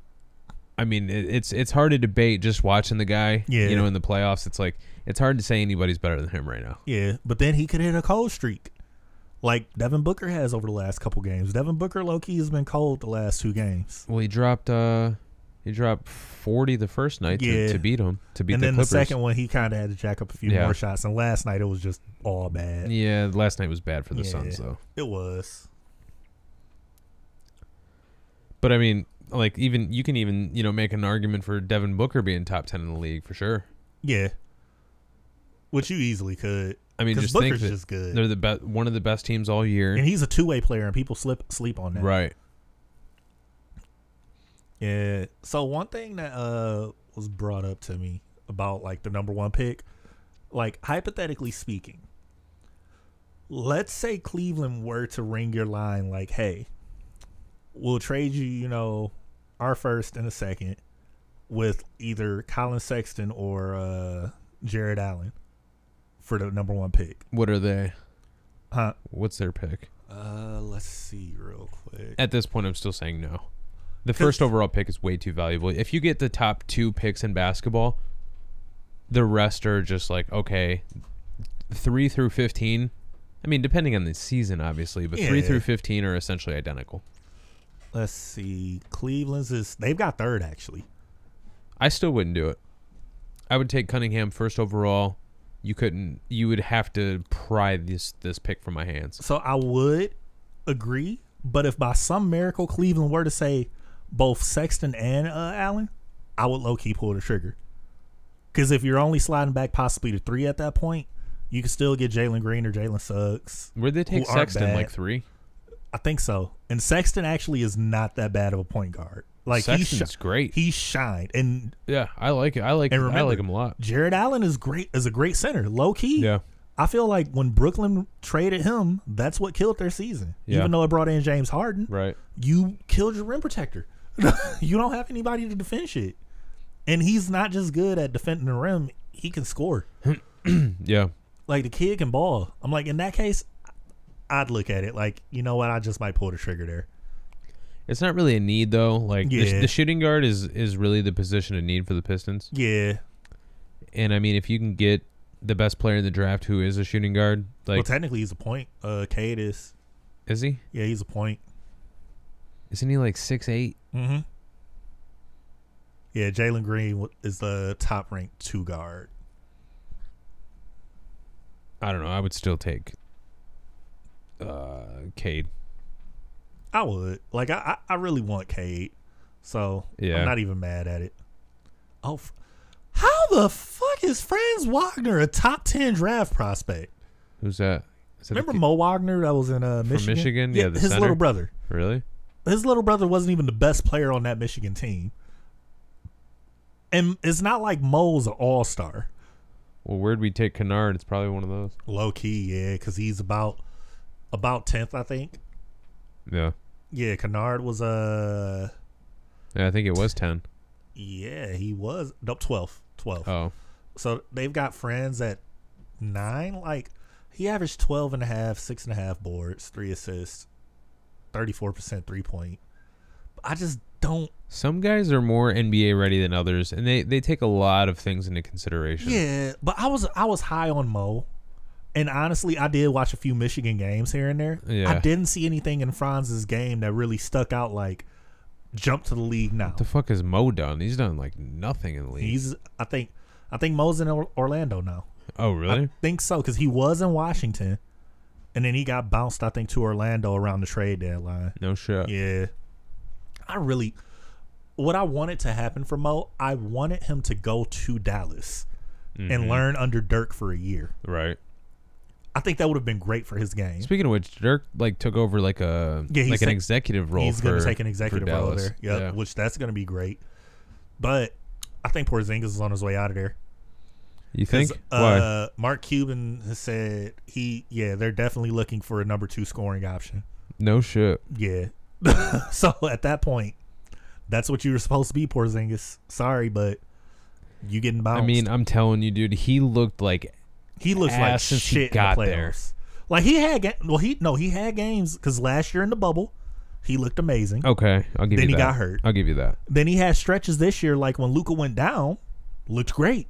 I mean, it, it's it's hard to debate just watching the guy. Yeah. You know, in the playoffs, it's like it's hard to say anybody's better than him right now. Yeah, but then he could hit a cold streak like Devin Booker has over the last couple games. Devin Booker low-key has been cold the last two games. Well, he dropped uh he dropped forty the first night Yeah. to, to beat him to beat And the then Clippers. the second one, he kind of had to jack up a few Yeah. more shots. And last night, it was just all bad. Yeah, last night was bad for the Yeah. Suns though. It was. But I mean, like even you can even you know make an argument for Devin Booker being top ten in the league for sure. Yeah. Which you easily could. I mean, 'Cause just Booker's think that just good. they're the best, one of the best teams all year. And he's a two-way player, and people slip sleep on that. Right. Yeah. So one thing that uh was brought up to me about like the number one pick, like hypothetically speaking, let's say Cleveland were to ring your line like, hey, we'll trade you, you know, our first and a second with either Colin Sexton or uh Jared Allen for the number one pick. What are they? Huh? What's their pick? Uh let's see real quick. At this point, I'm still saying no. The 'Cause- first overall pick is way too valuable. If you get the top two picks in basketball, the rest are just like, okay, three through fifteen. I mean, depending on the season, obviously, but three Yeah. through fifteen are essentially identical. Let's see. Cleveland's is they've got third actually. I still wouldn't do it. I would take Cunningham first overall. You couldn't. You would have to pry this this pick from my hands. So I would agree, but if by some miracle Cleveland were to say both Sexton and uh, Allen, I would low key pull the trigger. Because if you're only sliding back possibly to three at that point, you can still get Jalen Green or Jalen Suggs. Where'd they take who aren't Sexton? bad. Like three? I think so. And Sexton actually is not that bad of a point guard. Like Sexton's he's sh- great. he shined, and Yeah, I like it. I like. And I remember, like him a lot. Jared Allen is great as a great center, low key. Yeah. I feel like when Brooklyn traded him, that's what killed their season. Yeah. Even though it brought in James Harden, Right. you killed your rim protector. You don't have anybody to defend shit. And he's not just good at defending the rim, he can score. Yeah. Like, the kid can ball. I'm like, in that case, I'd look at it like, you know what, I just might pull the trigger there. It's not really a need though. Like the, Yeah. the shooting guard is is really the position of need for the Pistons. Yeah. And I mean, if you can get the best player in the draft who is a shooting guard, like Well, technically, he's a point. Uh, Cade is. is he? Yeah, he's a point. Isn't he like six eight? Mm-hmm. Yeah, Jalen Green w- is the top ranked two guard. I don't know. I would still take uh Cade. I would. Like, I, I I really want Cade. So, Yeah. I'm not even mad at it. Oh, f- how the fuck is Franz Wagner a top ten draft prospect? Who's that? Is that the Remember kid- Mo Wagner that was in uh, Michigan? Michigan? Yeah, the his center? little brother. Really? His little brother wasn't even the best player on that Michigan team. And it's not like Mo's an all-star. Well, where'd we take Kennard? It's probably one of those. Low key, yeah, because he's about about tenth, I think. Yeah. Yeah, Kennard was uh Yeah, I think it was ten. yeah, he was nope, twelve. twelve. Oh. So they've got friends at nine. Like, he averaged twelve and a half, six and a half boards, three assists, thirty-four percent three point. I just don't. Some guys are more N B A ready than others, and they, they take a lot of things into consideration. Yeah, but I was I was high on Mo, and honestly, I did watch a few Michigan games here and there. Yeah. I didn't see anything in Franz's game that really stuck out. Like, jump to the league now. What the fuck has Mo done? He's done like nothing in the league. He's I think I think Mo's in Or- Orlando now. oh, really? I think so, because he was in Washington, and then he got bounced, I think, to Orlando around the trade deadline. no shit. Yeah. I really, what I wanted to happen for Mo, I wanted him to go to Dallas and Mhm. learn under Dirk for a year. Right. I think that would have been great for his game. Speaking of which, Dirk like took over like a Yeah, he's like an ta- executive role. He's for, going to take an for executive role Dallas. there. Yep, Yeah. which that's going to be great. But I think Porzingis is on his way out of there. You think? 'Cause, Why? Uh, Mark Cuban has said he, yeah, they're definitely looking for a number two scoring option. No shit. Yeah. So at that point, that's what you were supposed to be, Porzingis. Sorry, but you getting bounced. I mean, I'm telling you, dude. He looked like he looks like ass since he shit got in the there. playoffs. Like, he had, ga- well, he no, he had games because last year in the bubble, he looked amazing. okay. I'll give Then you he that. got hurt. I'll give you that. Then he had stretches this year, like when Luka went down, looked great.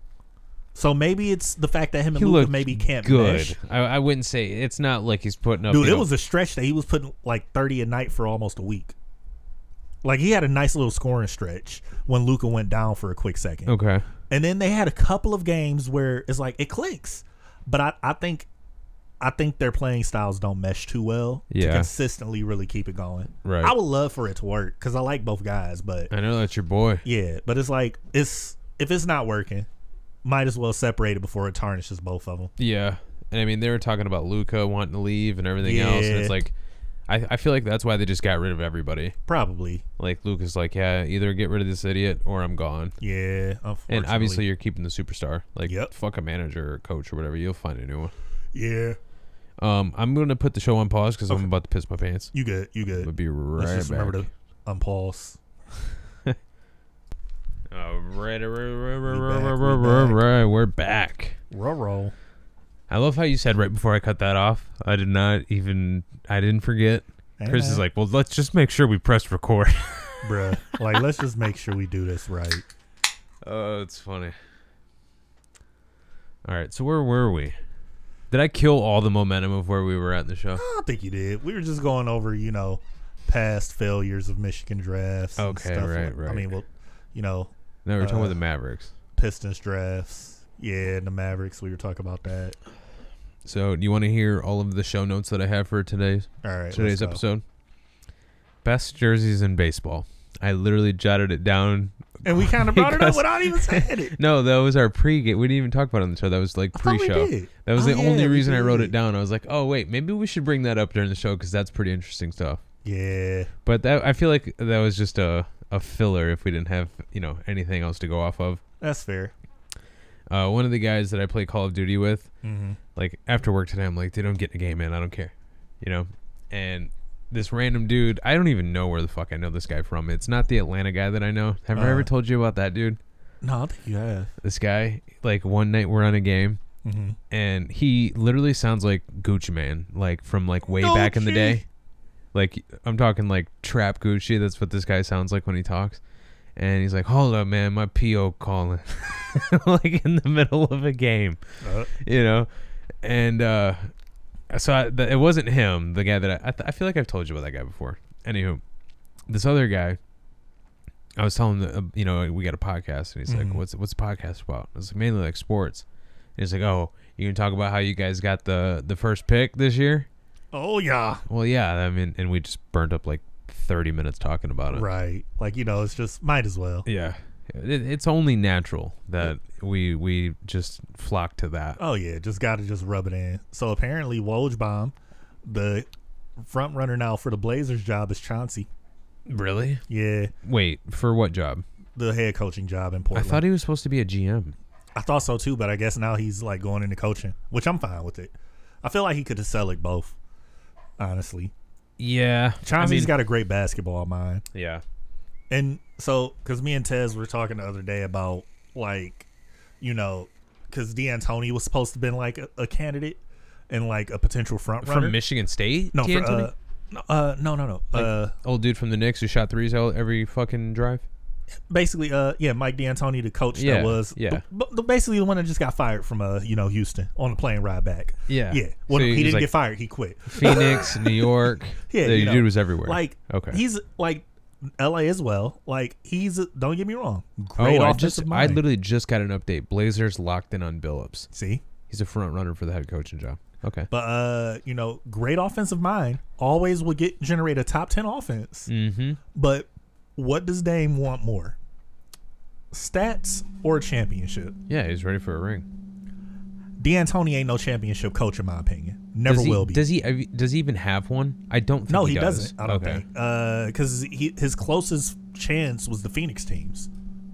So maybe it's the fact that him and He Luka looked maybe can't good. mesh. I, I wouldn't say it's not like he's putting up. Dude, you it know, was a stretch that he was putting like thirty a night for almost a week. Like, he had a nice little scoring stretch when Luka went down for a quick second. okay. And then they had a couple of games where it's like it clicks. But I, I think I think their playing styles don't mesh too well to Yeah. consistently really keep it going. Right. I would love for it to work because I like both guys, but I know that's your boy. yeah, but it's like it's if it's not working, might as well separate it before it tarnishes both of them. Yeah, and I mean they were talking about Luka wanting to leave and everything else, and Yeah. it's like, I, I feel like that's why they just got rid of everybody. Probably, Like Luka's like, yeah, either get rid of this idiot or I'm gone. yeah. And obviously you're keeping the superstar. Like, Yep. fuck a manager or coach or whatever. You'll find a new one. yeah. Um, I'm gonna put the show on pause because Okay. I'm about to piss my pants. You good? You I'm good? gonna be right Let's just back. remember to unpause. All right, right, right, right, We right, back, right, we right, back. right. We're back. Roll, roll, I love how you said right before I cut that off. I did not even. I didn't forget. Hey, Chris is man. like, well, let's just make sure we press record. bruh. Like, let's just make sure we do this right. Oh, it's funny. All right, so where were we? Did I kill all the momentum of where we were at in the show? I don't think you did. We were just going over, you know, past failures of Michigan drafts. and Okay, stuff right, like- I right. mean, well, you know, No, we we're talking Uh, about the Mavericks. Pistons drafts. Yeah, and the Mavericks. We were talking about that. So, do you want to hear all of the show notes that I have for today's All right, today's let's go. episode? Best jerseys in baseball. I literally jotted it down. And we kind of brought it up Because- without even saying it. No, that was our pre-game. We didn't even talk about it on the show. That was like I thought we pre-show. did. That was Oh, the yeah, only we reason I wrote it did. down. I was like, oh wait, maybe we should bring that up during the show because that's pretty interesting stuff. Yeah. But that I feel like that was just a, a filler if we didn't have, you know, anything else to go off of. That's fair. Uh, one of the guys that I play Call of Duty with, Mm-hmm. like after work today, I'm like, dude, I'm getting a game in. I don't care, you know. And this random dude, I don't even know where the fuck I know this guy from. It's not the Atlanta guy that I know. Have I Uh. ever told you about that dude? No, I think you have. This guy, like one night we're on a game, Mm-hmm. and he literally sounds like Gucci Man, like from like way back in the Gucci. day. Like I'm talking like trap Gucci. That's what this guy sounds like when he talks. And he's like, "Hold up, man, my P O calling," like in the middle of a game, Uh, you know. And uh, so I, th- it wasn't him, the guy that I I, th- I feel like I've told you about that guy before. Anywho, this other guy, I was telling him that, uh, you know, we got a podcast, and he's Mhm. like, "What's what's the podcast about?" I was like, mainly like sports. And he's like, "Oh, you can talk about how you guys got the the first pick this year." oh yeah. Well, yeah, I mean, and we just burned up like thirty minutes talking about it. Right. Like, you know, it's just might as well. Yeah, it, it's only natural that we we just flock to that. Oh yeah, just got to just rub it in. So apparently, Wojbomb, the front runner now for the Blazers job, is Chauncey. Really? Yeah, Wait, for what job? the head coaching job in I Portland. thought he was supposed to be a G M. I thought so too, but I guess now he's like going into coaching, which I'm fine with it. I feel like he could have select both. Honestly, Yeah, Chauncey's I mean, got a great basketball mind. yeah. And so, because me and Tez were talking the other day about, like, you know, because D'Antoni was supposed to have been, like, a, a candidate and, like, a potential front runner. From Michigan State? No, for, D'Antoni? uh, no, uh, no, no, no. Like- uh, Old dude from the Knicks who shot threes all, every fucking drive? basically, uh, yeah, Mike D'Antoni, the coach Yeah, that was, yeah. but, but basically the one that just got fired from, uh, you know, Houston on the plane ride back. Yeah. Yeah. Well, So he he's didn't like get fired. He quit. Phoenix, New York. Yeah, The you know, dude was everywhere. Like, okay. he's, like, L A as well. Like, he's, don't get me wrong, great oh, I offensive just, I mind. literally just got an update. Blazers locked in on Billups. See? He's a front runner for the head coaching job. Okay. But uh, you know, great offensive mind always will get generate a top ten offense. Mm-hmm. But what does Dame want more? Stats or a championship? Yeah, he's ready for a ring. D'Antoni ain't no championship coach in my opinion. Never does he, will be. Does he? Does he even have one? I don't think no, he, he, does. doesn't. I don't okay. think. Uh, because he his closest chance was the Phoenix teams,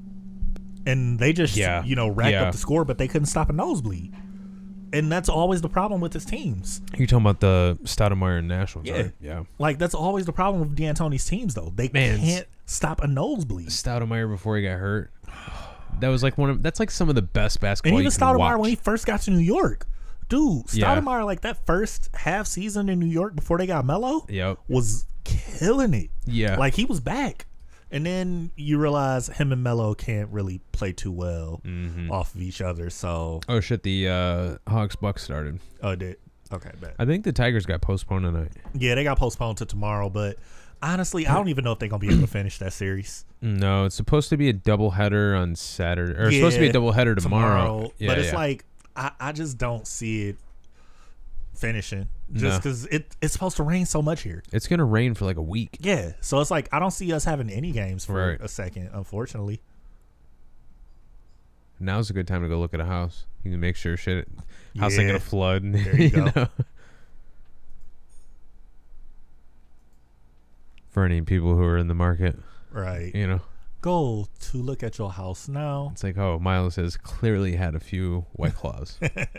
and they just Yeah. you know racked Yeah. up the score, but they couldn't stop a nosebleed. And that's always the problem with his teams. You're talking about the Stoudemire and Nash ones, Yeah. right? Yeah. Like that's always the problem with D'Antoni's teams, though. They Man, can't stop a nosebleed. Stoudemire before he got hurt. That was like one of that's like some of the best And basketball even you can Stoudemire watch. when he first got to New York, dude, Yeah. Stoudemire like that first half season in New York before they got Melo Yep. was killing it. Yeah. Like he was back, and then you realize him and Melo can't really play too well Mhm. off of each other. So Oh shit! The uh, Hawks Bucks started. oh, it did okay, bad. I think the Tigers got postponed tonight. Yeah, they got postponed to tomorrow, but honestly, I don't even know if they're gonna be able to finish that series No, it's supposed to be a doubleheader on Saturday, or it's supposed to be a Yeah, doubleheader tomorrow. Yeah, but it's yeah. like I, I just don't see it finishing just No. because it it's supposed to rain so much here. It's gonna rain for like a week. Yeah, so it's like I don't see us having any games for Right. a second, unfortunately. Now's a good time to go look at a house. You can make sure shit house ain't Yeah. gonna flood. There you go. know? For any people who are in the market, Right. you know, Go to look at your house now. it's like, oh, Miles has clearly had a few White Claws.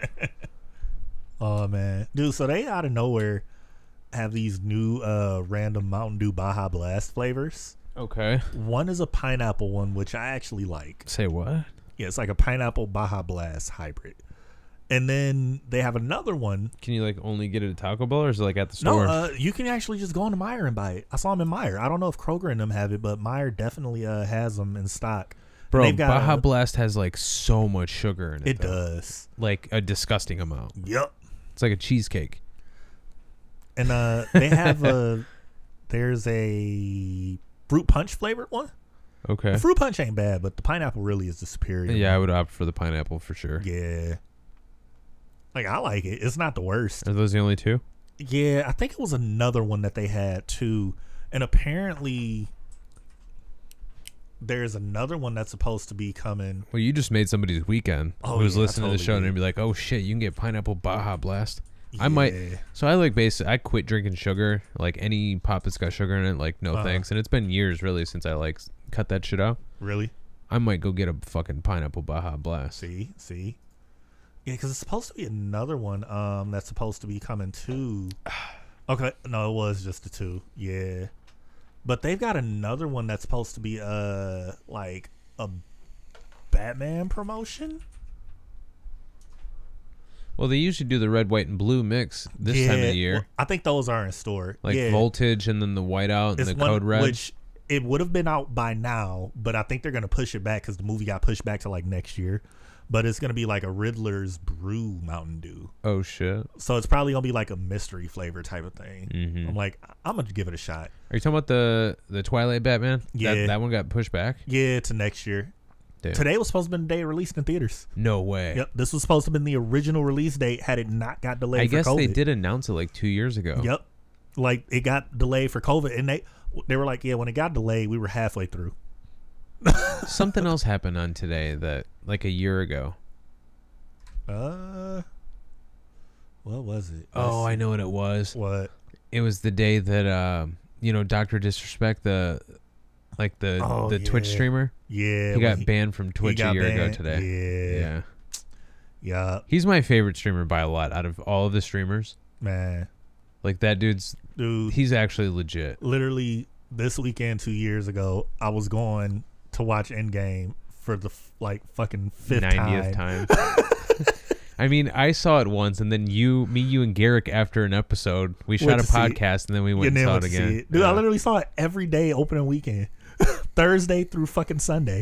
Oh man, dude. So they out of nowhere have these new uh random Mountain Dew Baja Blast flavors. Okay. One is a pineapple one, which I actually like. Say what? Yeah, it's like a pineapple Baja Blast hybrid. And then they have another one. Can you like only get it at Taco Bell, or is it like at the No, store? uh, you can actually just go into Meijer and buy it. I saw them in Meijer. I don't know if Kroger and them have it, but Meijer definitely uh, has them in stock. And Bro, they've got Baja a- Blast has like so much sugar in it. It though. does. Like a disgusting amount. Yep. It's like a cheesecake. And uh, they have a. There's a fruit punch flavored one. Okay. The fruit punch ain't bad, but the pineapple really is the superior. Yeah, I one. would opt for the pineapple for sure. Yeah. Like I like it. It's not the worst. Are those the only two? Yeah, I think it was another one that they had too, and apparently there's another one that's supposed to be coming. Well, you just made somebody's weekend Oh, who's yeah, I listening to the totally show and did. they'd be like, "Oh shit, you can get pineapple Baja Blast." I might. Yeah. So I like basically I quit drinking sugar. Like any pop that's got sugar in it, like no Uh-huh. thanks. And it's been years really since I like s- cut that shit out. Really? I might go get a fucking pineapple Baja Blast. See, see. Yeah, because it's supposed to be another one um, that's supposed to be coming too. Okay, no, it was just the two. Yeah. But they've got another one that's supposed to be uh like a Batman promotion. Well, they usually do the red, white, and blue mix this yeah, time of the year. well, I think those are in store. Like yeah. Voltage and then the whiteout and It's the one code red. which it would have been out by now, but I think they're gonna push it back because the movie got pushed back to like next year. But it's gonna be like a Riddler's Brew Mountain Dew, Oh shit! so it's probably gonna be like a mystery flavor type of thing. Mhm. I'm like, I'm gonna give it a shot. Are you talking about the the Twilight Batman? Yeah. that, that one got pushed back. Yeah, to next year. Damn. Today was supposed to be the day it released in theaters. No way. Yep, this was supposed to have been the original release date had it not got delayed. I for guess COVID. they did announce it like two years ago. Yep, like it got delayed for COVID, and they they were like, yeah, when it got delayed, we were halfway through. Something else happened on today that like a year ago. Uh, what was it? Oh, Let's I know what it was. see. What? It was the day that um, you know, Doctor Disrespect, the like the Oh, the Twitch yeah. streamer. Yeah, He when got banned from he Twitch a got year ago banned. today. Yeah, Yeah. yeah, He's my favorite streamer by a lot out of all of the streamers. man, Like that dude's dude. he's actually legit. Literally, this weekend, two years ago, I was going to watch Endgame for the f- like fucking fifth ninetieth time. time. I mean, I saw it once, and then you, me, you, and Garrick after an episode, we shot Went a to see it. podcast, and then we You went and never saw went it to see again. it. Dude, I Yeah. literally saw it every day opening weekend. Thursday through fucking Sunday.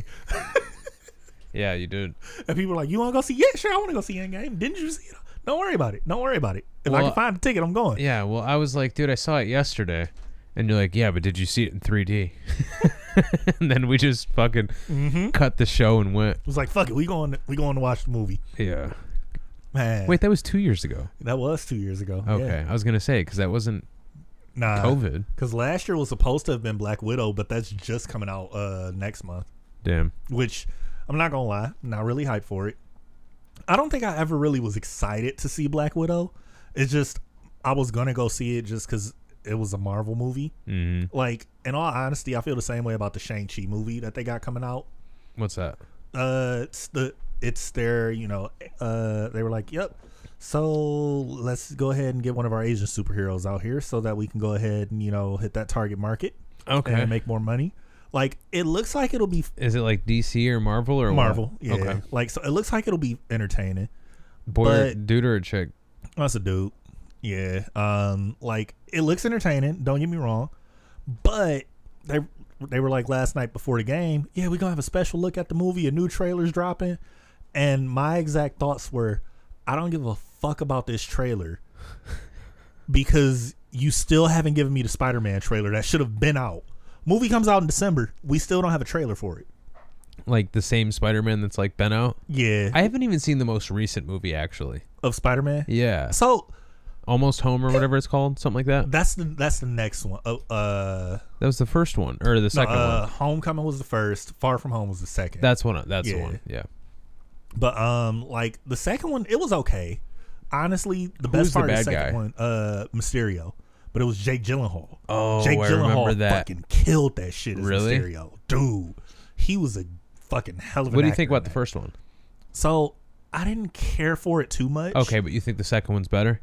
Yeah, you did. And people are like, you want to go see? Yeah, sure, I want to go see Endgame. Didn't you see it? Don't worry about it. Don't worry about it. If I Well, can find a ticket, I'm going. Yeah, well, I was like, dude, I saw it yesterday, and you're like, yeah, but did you see it in three D? And then we just fucking Mm-hmm. cut the show and went. It was like, fuck it. We going, we going to watch the movie. Yeah. Man. Wait, that was two years ago. That was two years ago. Okay, Yeah. I was gonna say because that wasn't Nah. COVID. Because last year was supposed to have been Black Widow, but that's just coming out uh, next month. Damn. Which, I'm not going to lie, I'm not really hyped for it. I don't think I ever really was excited to see Black Widow. It's just, I was going to go see it just because it was a Marvel movie. Mm-hmm. Like, in all honesty, I feel the same way about the Shang-Chi movie that they got coming out. What's that? Uh, it's the it's their, you know, uh, they were like, yep. So let's go ahead and get one of our Asian superheroes out here so that we can go ahead and, you know, hit that target market Okay. and make more money. Like, it looks like it'll be Is it like D C or Marvel or Marvel. What? Yeah. Okay. Like, so it looks like it'll be entertaining. Boy, or But- dude or a chick? That's a dude. Yeah. Um, like, it looks entertaining. Don't get me wrong. But they they were like last night before the game, yeah, we're going to have a special look at the movie. A new trailer's dropping. And my exact thoughts were, I don't give a fuck about this trailer because you still haven't given me the Spider-Man trailer that should have been out. Movie comes out in December. We still don't have a trailer for it. Like the same Spider-Man that's like been out? Yeah. I haven't even seen the most recent movie actually. of Spider-Man. Yeah. So Almost Home or whatever it's called, something like that. that's the that's the next one. Uh, uh That was the first one or the no, second uh, one. Homecoming was the first. Far From Home was the second. That's one. That's the Yeah. one. Yeah. But um, like the second one, it was okay. Honestly, the Who's best the part of the bad second guy? one, uh, Mysterio. But it was Jake Gyllenhaal. Oh, Jake I Gyllenhaal remember that. fucking killed that shit as Really? Mysterio, dude. He was a fucking hell of an What do you actor think in about the that. first one? So I didn't care for it too much. Okay, but you think the second one's better?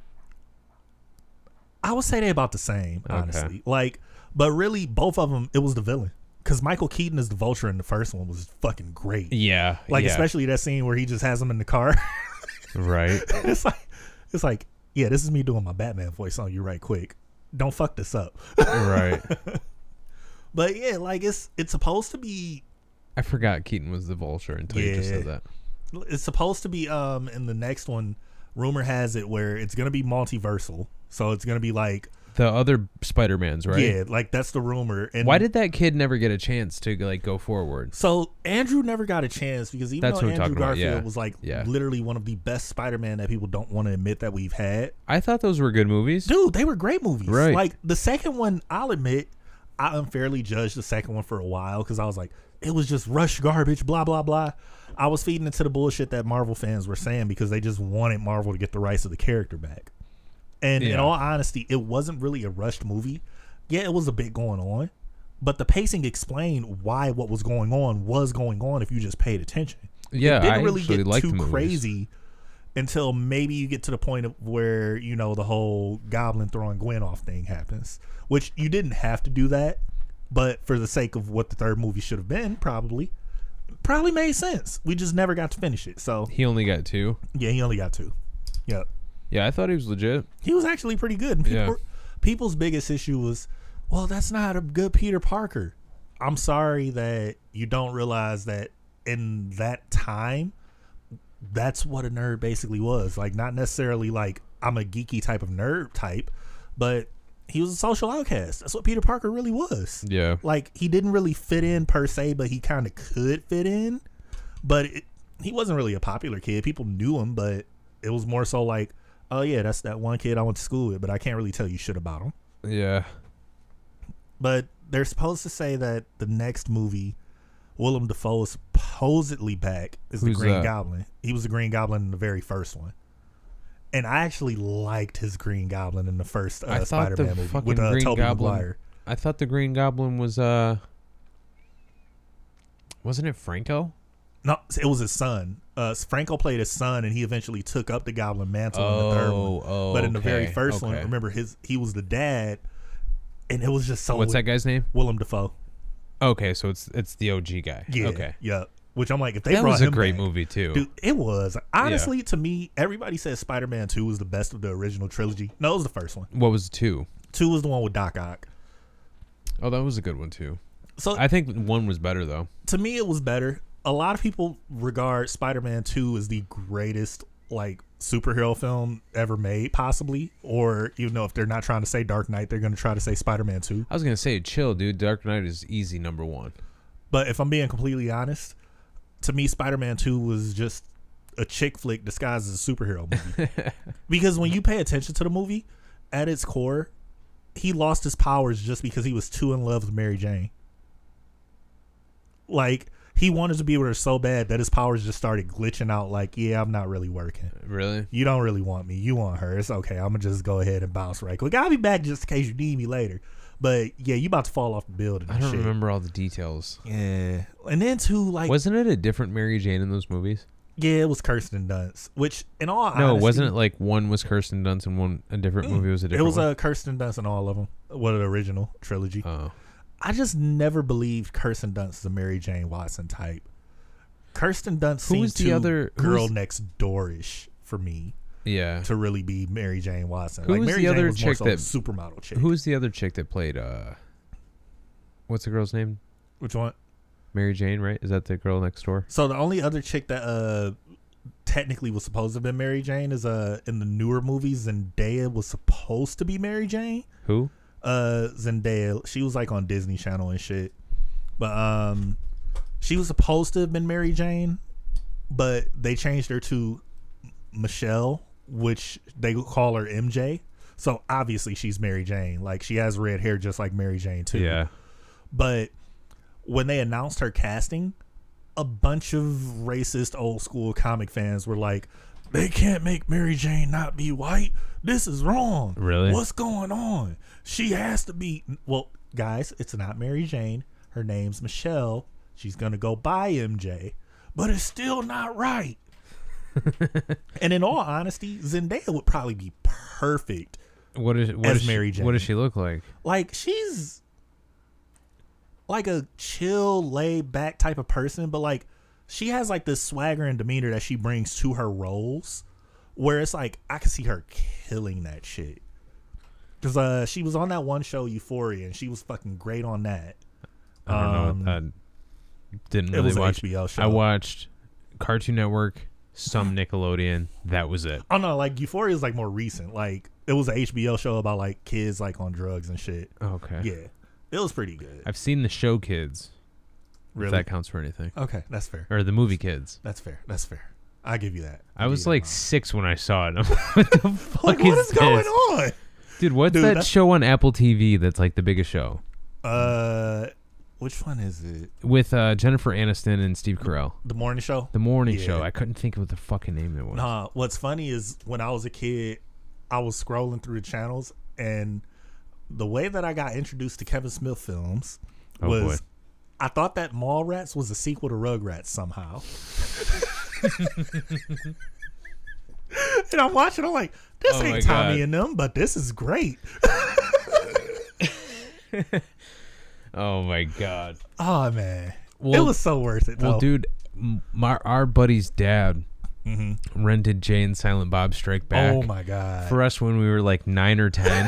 I would say they're about the same, Okay. honestly. Like, but really, both of them, it was the villain. Because Michael Keaton as the Vulture in the first one was fucking great. Yeah. Like, yeah. especially that scene where he just has him in the car. Right. it's like, it's like, yeah, this is me doing my Batman voice on you right quick. Don't fuck this up. Right. But yeah, like it's it's supposed to be I forgot Keaton was the Vulture until you just Yeah. said that. it's supposed to be um in the next one. Rumor has it where it's gonna be multiversal, so it's gonna be like The other Spider-Mans, right? yeah, like that's the rumor. And Why did that kid never get a chance to like go forward? so Andrew never got a chance because even That's though what I'm Andrew talking about, Garfield yeah. was like Yeah. literally one of the best Spider-Man that people don't want to admit that we've had. I thought those were good movies. Dude, they were great movies. Right. Like the second one, I'll admit, I unfairly judged the second one for a while because I was like, it was just rush garbage, blah blah blah. I was feeding into the bullshit that Marvel fans were saying because they just wanted Marvel to get the rights of the character back. And in Yeah. all honesty, it wasn't really a rushed movie. Yeah, it was a bit going on, but the pacing explained why what was going on was going on if you just paid attention. Yeah, it didn't I really actually get liked too the movies. crazy until maybe you get to the point of where, you know, the whole Goblin throwing Gwen off thing happens, which you didn't have to do that, but for the sake of what the third movie should have been, probably probably made sense. We just never got to finish it. So He only got two. yeah, he only got two. Yep. Yeah, I thought he was legit. He was actually pretty good. And people, Yeah. People's biggest issue was, well, that's not a good Peter Parker. I'm sorry that you don't realize that in that time, that's what a nerd basically was. Like, not necessarily like I'm a geeky type of nerd type, but he was a social outcast. That's what Peter Parker really was. Yeah. Like, he didn't really fit in per se, but he kind of could fit in. But it, he wasn't really a popular kid. People knew him, but it was more so like, oh yeah, that's that one kid I went to school with, but I can't really tell you shit about him. Yeah. But they're supposed to say that the next movie, Willem Dafoe is supposedly back as the Who's Green that? Goblin. He was the Green Goblin in the very first one. And I actually liked his Green Goblin in the first I uh, thought the Spider-Man movie fucking with uh, Green Tobey Goblin. Maguire. I thought the Green Goblin was uh wasn't it Franco? No, it was his son. Uh, Franco played his son, and he eventually took up the Goblin mantle in the third one. oh, But in the very okay, first one, okay. remember his he was the dad, and it was just so. What's that guy's name? Willem Dafoe. Okay, so it's it's the O G guy. Yeah. Okay. Yeah. Which I'm like, if they That brought was a him great back- movie too. Dude, it was. Honestly, to me, everybody says Spider-Man two was the best of the original trilogy. No, it was the first one. What was two? Two was the one with Doc Ock. Oh, that was a good one too. So I think one was better though. to me, it was better. A lot of people regard Spider-Man two as the greatest like superhero film ever made, possibly. Or, you know, if they're not trying to say Dark Knight, they're going to try to say Spider-Man two. I was gonna say, chill, dude. Dark Knight is easy number one. But if I'm being completely honest, to me, Spider-Man two was just a chick flick disguised as a superhero movie. Because when you pay attention to the movie, at its core, he lost his powers just because he was too in love with Mary Jane. Like, he wanted to be with her so bad that his powers just started glitching out like, yeah, I'm not really working. Really? You don't really want me. You want her. It's okay. I'm going to just go ahead and bounce right quick. I'll be back just in case you need me later. But, yeah, you about to fall off the building I and don't shit. remember all the details. Yeah. And then, too, like... Wasn't it a different Mary Jane in those movies? Yeah, it was Kirsten Dunst, which in all No, honesty, wasn't it like one was Kirsten Dunst and one a different movie was a it different was one? uh, Kirsten Dunst in all of them. What the original trilogy. Oh. I just never believed Kirsten Dunst is a Mary Jane Watson type. Kirsten Dunst Who seemed was the too other- who girl was- next door-ish for me Yeah. to really be Mary Jane Watson. Who like was Mary the Jane other was more chick so a that- supermodel chick. Who was the other chick that played uh what's the girl's name? Which one? Mary Jane, right? Is that the girl next door? So the only other chick that uh technically was supposed to have been Mary Jane is uh in the newer movies, Zendaya was supposed to be Mary Jane. Who? uh Zendaya, she was like on Disney Channel and shit, but um she was supposed to have been Mary Jane, but they changed her to Michelle, which they call her M J, so obviously she's Mary Jane. Like, she has red hair just like Mary Jane too. Yeah. But when they announced her casting, a bunch of racist old school comic fans were like, they can't make Mary Jane not be white. This is wrong. Really? What's going on? She has to be. Well, guys, it's not Mary Jane. Her name's Michelle. She's going to go by M J, but it's still not right. And in all honesty, Zendaya would probably be perfect. What is what As does she- Mary Jane. What does she look like? Like, she's like a chill, laid back type of person, but like she has like this swagger and demeanor that she brings to her roles, where it's like I can see her killing that shit. Cause uh, she was on that one show, Euphoria, and she was fucking great on that. I don't Um, know. I didn't it really was an watch. H B O show. I watched Cartoon Network, some Nickelodeon. That was it. Oh no, like Euphoria is like more recent. Like, it was an H B O show about like kids like on drugs and shit. Okay. Yeah, it was pretty good. I've seen the show Kids. If Really? that counts for anything. Okay, that's fair. Or the movie Kids. That's fair. That's fair. I give you that. I give was you like that, six when I saw it. I'm like, what the fuck Like, is what is this? going on? Dude, what's Dude, that that's- show on Apple T V that's like the biggest show? Uh, which one is it? With uh, Jennifer Aniston and Steve Carell. The morning show? The morning Yeah. show. I couldn't think of what the fucking name it was. Nah, what's funny is when I was a kid, I was scrolling through the channels, and the way that I got introduced to Kevin Smith films Oh, was boy. I thought that Mallrats was a sequel to Rugrats somehow. And I'm watching, I'm like, this Oh, my ain't Tommy God. and them, but this is great. Oh my god. Oh man, Well- it was so worth it. Well, though. dude, m- my our buddy's dad rented Jay and Silent Bob Strike Back. oh my god, For us when we were like nine or ten.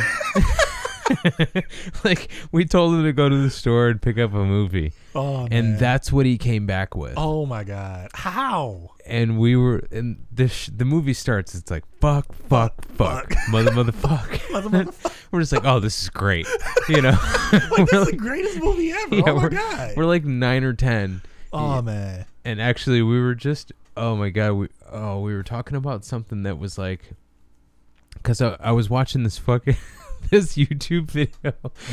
Like we told him to go to the store and pick up a movie, oh and man. that's what he came back with. oh my god, how? And we were, and the sh- the movie starts. It's like fuck, fuck, fuck, mother, motherfuck. Mother, motherfucker. We're just like, oh, this is great, you know. Like, We're this is like- the greatest movie ever. yeah, oh my we're, god. we're like nine or ten. oh man. And actually, we were just, oh my god, we oh we were talking about something that was like, because I, I was watching this fucking this YouTube video,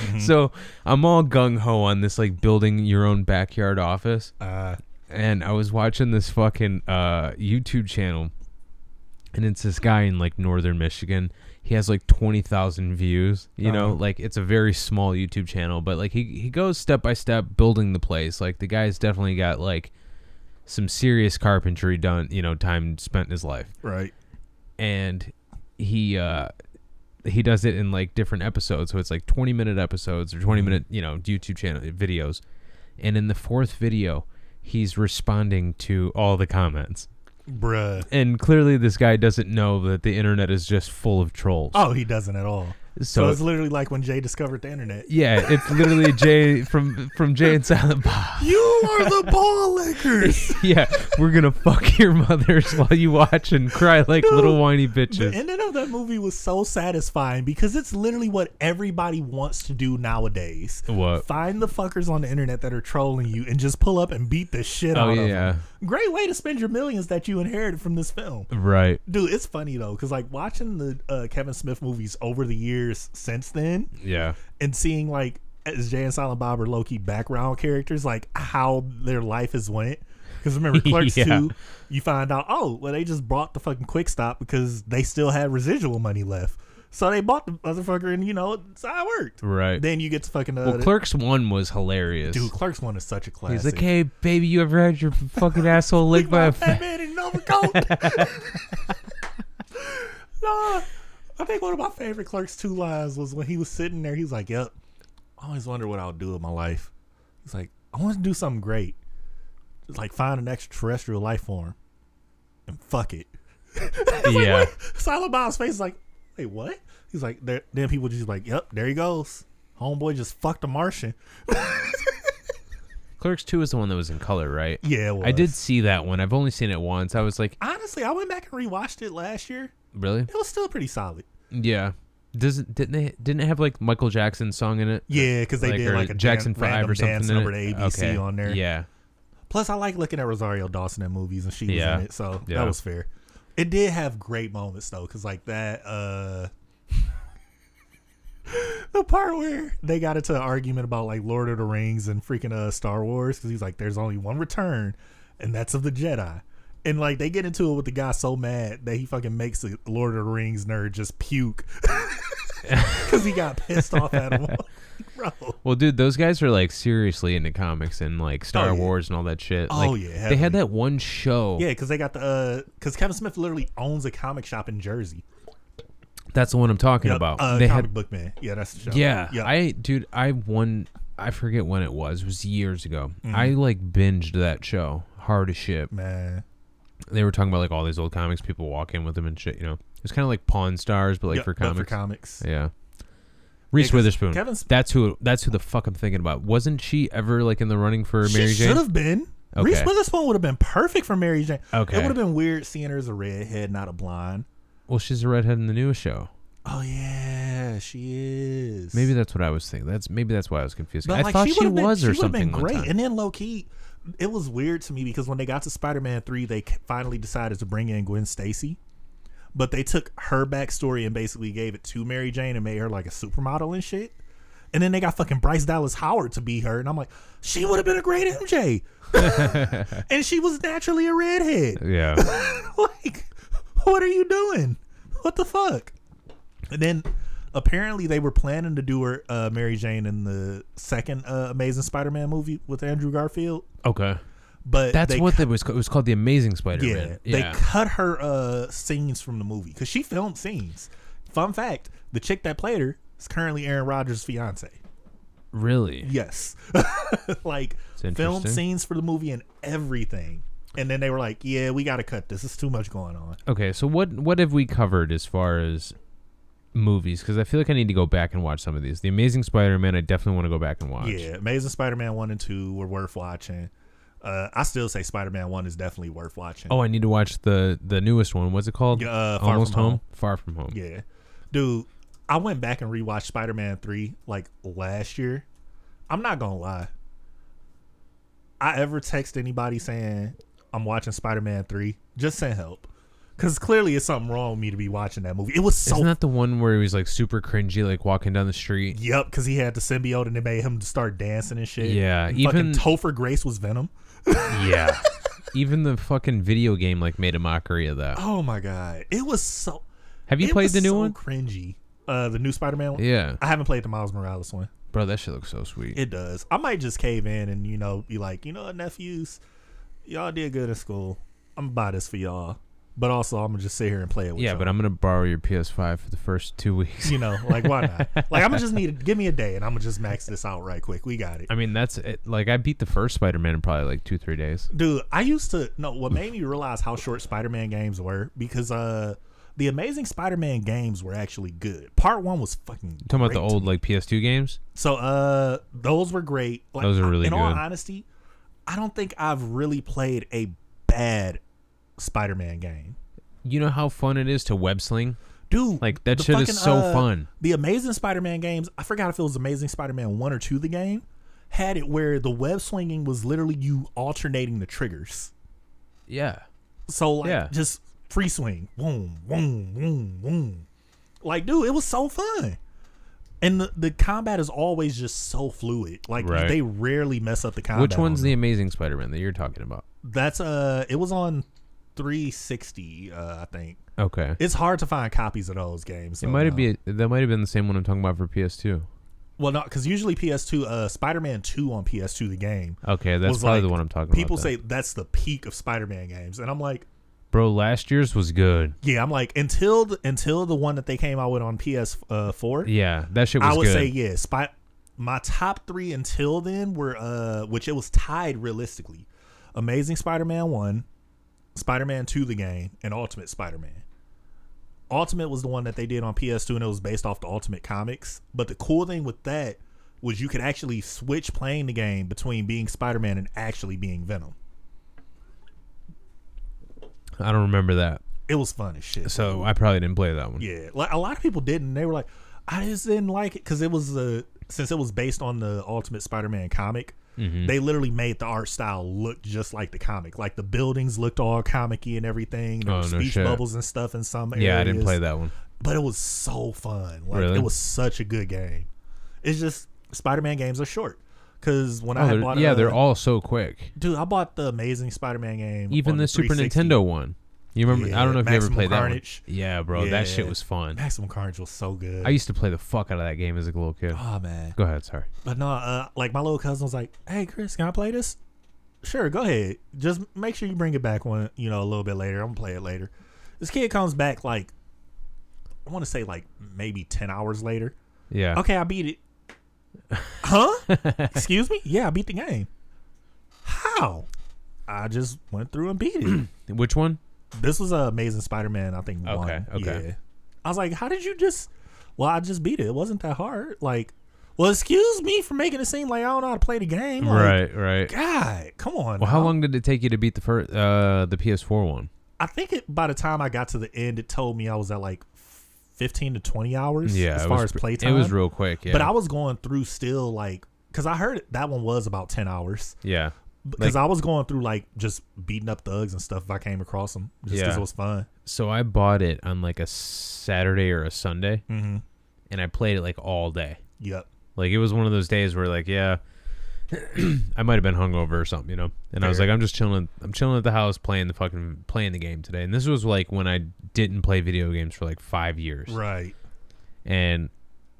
so I'm all gung ho on this like building your own backyard office, Uh, and I was watching this fucking uh, YouTube channel, and it's this guy in like northern Michigan. He has like twenty thousand views, you know, Uh-huh. like it's a very small YouTube channel, but like he he goes step by step building the place. Like the guy's definitely got like some serious carpentry done, you know, time spent in his life. right. And he uh he does it in like different episodes, so it's like twenty minute episodes or twenty minute, you know, YouTube channel videos. And in the fourth video, he's responding to all the comments. Bruh. And clearly this guy doesn't know that the internet is just full of trolls. Oh, he doesn't at all. So, So, it's literally like when Jay discovered the internet. yeah, it's literally Jay from from Jay and Silent Bob. You are the ball lickers. Yeah, we're gonna fuck your mothers while you watch and cry like little whiny The bitches. ending of that movie was so satisfying because it's literally what everybody wants to do nowadays. What? Find the fuckers on the internet that are trolling you and just pull up and beat the shit Oh out of yeah, them. Great way to spend your millions that you inherited from this film. right. Dude, it's funny though, because like watching the uh, Kevin Smith movies over the years since then Yeah, and seeing like as Jay and Silent Bob are low-key background characters, like how their life has went. Because remember, Clerks Yeah. two, you find out, oh, well, they just bought the fucking Quick Stop because they still had residual money left. So they bought the motherfucker and, you know, that's how it worked. right. Then you get to fucking... Uh, Well, Clerks one was hilarious. Dude, Clerks one is such a classic. He's like, "Hey, baby, you ever had your fucking asshole licked by a fat fat?" man in an overcoat. No, I think one of my favorite Clerks two lines was when he was sitting there. He was like, "Yep, I always wonder what I'll do with my life." He's like, "I want to do something great, just like find an extraterrestrial life form and fuck it." Yeah, Silent Bob's face is like, "Wait, what?" He's like, there, then people just like, "Yep, there he goes. Homeboy just fucked a Martian." Clerks two is the one that was in color, right? Yeah, it was. I did see that one. I've only seen it once. I was like, Honestly, I went back and rewatched it last year. really? It was still pretty solid. Yeah. Does it, didn't they didn't it have like Michael Jackson's song in it? Yeah, because they Like, did or like a Jackson dan- Five random or something dance in number it? to A B C Okay. on there. Yeah. Plus, I like looking at Rosario Dawson in movies, and she was Yeah. in it, so Yeah. that was fair. It did have great moments though, because like that, uh the part where they got into an argument about like Lord of the Rings and freaking uh Star Wars, because he's like, "There's only one return, and that's of the Jedi." And like they get into it with the guy so mad that he fucking makes the Lord of the Rings nerd just puke because he got pissed off at him. Bro. Well, dude, those guys are like seriously into comics and like Star Oh, yeah. Wars and all that shit. Oh, Like, yeah, they heavily. had that one show. Yeah, because they got the uh because Kevin Smith literally owns a comic shop in Jersey. That's the one I'm talking Yep, about. uh, they comic had, book man. Yeah, that's the show. yeah. Yep. I, dude, I won. I forget when it was. It was years ago. Mm-hmm. I like binged that show hard as shit. man. They were talking about like all these old comics. People walk in with them and shit. You know, it was kind of like Pawn Stars, but like Yep, for but comics. for comics. Yeah. Reese 'cause Witherspoon. Kevin Sp- That's who. That's who the fuck I'm thinking about. Wasn't she ever like in the running for She Mary Jane? should have been. Okay. Reese Witherspoon would have been perfect for Mary Jane. Okay. It would have been weird seeing her as a redhead, not a blonde. Well, she's a redhead in the newest show. Oh yeah, she is. Maybe that's what I was thinking. That's maybe that's why I was confused. But, I like, thought she, would've been- was or she would've something. been one great. time. And then low key, it was weird to me because when they got to Spider-Man three, they c- finally decided to bring in Gwen Stacy, but they took her backstory and basically gave it to Mary Jane and made her like a supermodel and shit. And then they got fucking Bryce Dallas Howard to be her, and I'm like, she would have been a great M J. And she was naturally a redhead. Yeah. Like, what are you doing? What the fuck? And then Apparently, they were planning to do her uh, Mary Jane in the second uh, Amazing Spider-Man movie with Andrew Garfield. Okay. But That's they what cu- it was. It was called The Amazing yeah, Spider-Man. they Yeah. cut her uh, scenes from the movie because she filmed scenes. Fun fact: the chick that played her is currently Aaron Rodgers' fiance. Really? Yes, like It's filmed interesting. scenes for the movie and everything. And then they were like, "Yeah, we got to cut this. It's too much going on." Okay, so what what have we covered as far as movies? Because I feel like I need to go back and watch some of these. The Amazing Spider-Man, I definitely want to go back and watch. Yeah, Amazing Spider-Man one and two were worth watching. Uh, I still say Spider-Man one is definitely worth watching. Oh, I need to watch the the newest one. What's it called? Uh, Far Almost From Home? Home. Far From Home. Yeah, dude, I went back and rewatched Spider-Man three like last year. I'm not gonna lie. I ever text anybody saying I'm watching Spider-Man three, just send help. Because clearly it's something wrong with me to be watching that movie. It was so... Isn't that the one where he was like super cringy, like walking down the street? Yep, because he had the symbiote and they made him start dancing and shit. Yeah, And even- fucking Topher Grace was Venom. Yeah. Even the fucking video game like made a mockery of that. Oh my god. It was so... Have you it played was the new so one? cringy. Uh, the new Spider-Man one? Yeah. I haven't played the Miles Morales one. Bro, that shit looks so sweet. It does. I might just cave in and, you know, be like, you know what, nephews? Y'all did good in school. I'm gonna buy this for y'all. But also, I'm gonna just sit here and play it with yeah, y'all. but I'm going to borrow your P S five for the first two weeks. You know, like, why not? Like, I'm gonna just need to give me a day and I'm gonna just max this out right quick. We got it. I mean, that's it. Like, I beat the first Spider-Man in probably like two, three days. Dude, I used to no. What made me realize how short Spider-Man games were because uh, the Amazing Spider-Man games were actually good. Part one was fucking. You talking about the great. old like P S two games? So uh, those were great. Like, Those are really in all good. honesty, I don't think I've really played a bad Spider-Man game. You know how fun it is to web sling? Dude, Like, that the shit is fucking, so uh, fun. The Amazing Spider-Man games, I forgot if it was Amazing Spider-Man one or two, the game, had it where the web swinging was literally you alternating the triggers. Yeah. So, like, Yeah. just free swing. Boom, boom, boom, boom. Like, dude, it was so fun. And the, the combat is always just so fluid. Like, Right. they rarely mess up the combat. Which one's on the them. Amazing Spider-Man that you're talking about? That's, uh, it was on three sixty, uh, I think. Okay. It's hard to find copies of those games. It so, might have uh, been that might have been the same one I'm talking about for P S two. Well, no, because usually P S two, uh, Spider-Man two on P S two, the game. Okay, that's was probably like- the one I'm talking People about. say then. that's the peak of Spider-Man games, and I'm like, Bro, last year's was good. yeah, I'm like until the, until the one that they came out with on P S four. Yeah, that shit was I would good. say yeah. Spy, my top three until then were uh, which it was tied realistically: Amazing Spider-Man one, Spider-Man two, the game, and Ultimate Spider-Man. Ultimate was the one that they did on P S two, and it was based off the Ultimate comics. But the cool thing with that was you could actually switch playing the game between being Spider-Man and actually being Venom. I don't remember that. It was fun as shit. So I probably didn't play that one. Yeah, like a lot of people didn't. They were like, I just didn't like it because it was uh, since it was based on the Ultimate Spider-Man comic. Mhm. They literally made the art style look just like the comic. Like the buildings looked all comic-y and everything. There Oh, were no speech shit. bubbles and stuff in some areas. Yeah, I didn't play that one. But it was so fun. Like Really? it was such a good game. It's just Spider-Man games are short. Because when Oh, I had they're- bought, yeah, uh, they're all so quick. dude, I bought the Amazing Spider-Man game. Even on the Super three sixty. Nintendo one. You remember? Yeah, I don't know if Maximum you ever played Carnage. that one. Yeah, bro, that shit Yeah. was fun. Maximum Carnage was so good. I used to play the fuck out of that game as a little kid. oh man. Go ahead, sorry. But no, uh, like my little cousin was like, "Hey, Chris, can I play this?" Sure, go ahead. Just make sure you bring it back one, you know, a little bit later. I'm gonna play it later. This kid comes back like, I want to say like maybe ten hours later. Yeah. Okay, I beat it. Huh? Excuse me? Yeah, I beat the game. How? I just went through and beat it. Which one? This was uh, Amazing Spider-Man, I think. Okay, one. okay. Yeah. I was like, how did you just? Well, I just beat it. It wasn't that hard. Like, well, excuse me for making it seem like I don't know how to play the game. Like, right, right. God, come on. Well, how now. long did it take you to beat the first, uh, the P S four one? I think it. By the time I got to the end, it told me I was at like fifteen to twenty hours. Yeah, as it far was as pr- playtime. It was real quick. Yeah, But I was going through still like, because I heard that one was about ten hours. yeah, Because Like- I was going through like just beating up thugs and stuff if I came across them, just because Yeah. it was fun. So I bought it on like a Saturday or a Sunday, Mm-hmm. and I played it like all day. Yep. Like it was one of those days where like, yeah, I might have been hungover or something, you know. And I was Fair. like, I'm just chilling. I'm chilling at the house playing the fucking playing the game today. And this was like when I didn't play video games for like five years. Right. And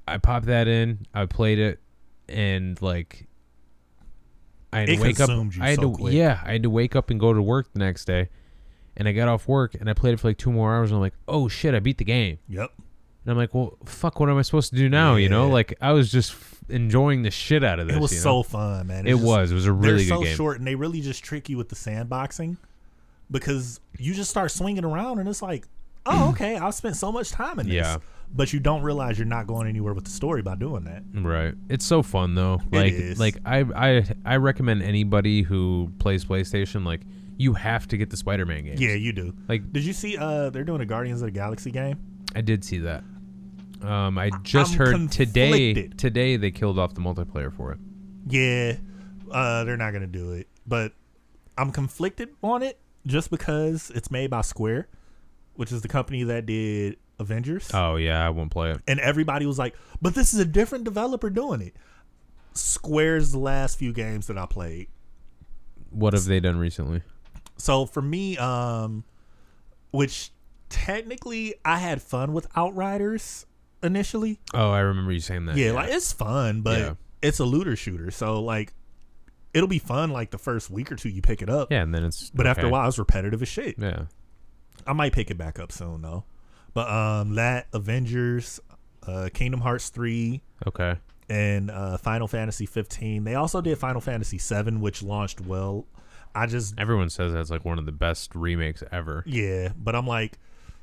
I popped that in. I played it, and like, I had It to wake up. consumed you I had so to, quick. yeah, I had to wake up and go to work the next day, and I got off work and I played it for like two more hours. And I'm like, oh shit, I beat the game. Yep. And I'm like, well, fuck, what am I supposed to do now? You know, Yeah. like I was just f- enjoying the shit out of this. It was you so know? fun, man. It It's just- was. It was a really they're good so game. short, and they really just trick you with the sandboxing because you just start swinging around, and it's like, oh, okay, I've spent so much time in this. Yeah. But you don't realize you're not going anywhere with the story by doing that. Right. It's so fun though. It Like is. like I I I recommend anybody who plays PlayStation, like, you have to get the Spider-Man games. Yeah, you do. Like, Did you see? Uh, they're doing a Guardians of the Galaxy game. I did see that. Um, I just I'm heard today. conflicted. Today they killed off the multiplayer for it. Yeah, uh, they're not gonna do it. But I'm conflicted on it just because it's made by Square, which is the company that did Avengers. Oh yeah, I won't play it. And everybody was like, but this is a different developer doing it. Square's the last few games that I played. What have they done recently? So for me, um, which technically I had fun with Outriders initially. Oh, I remember you saying that. Yeah, like it's fun, but Yeah. it's a looter shooter. So like it'll be fun like the first week or two you pick it up. yeah, and then it's But after a okay. while it's repetitive as shit. Yeah. I might pick it back up soon though. But um that Avengers, uh Kingdom Hearts three, Okay. and uh, Final Fantasy fifteen. They also did Final Fantasy seven, which launched well. I just, Everyone says that's like one of the best remakes ever. yeah, but I'm like,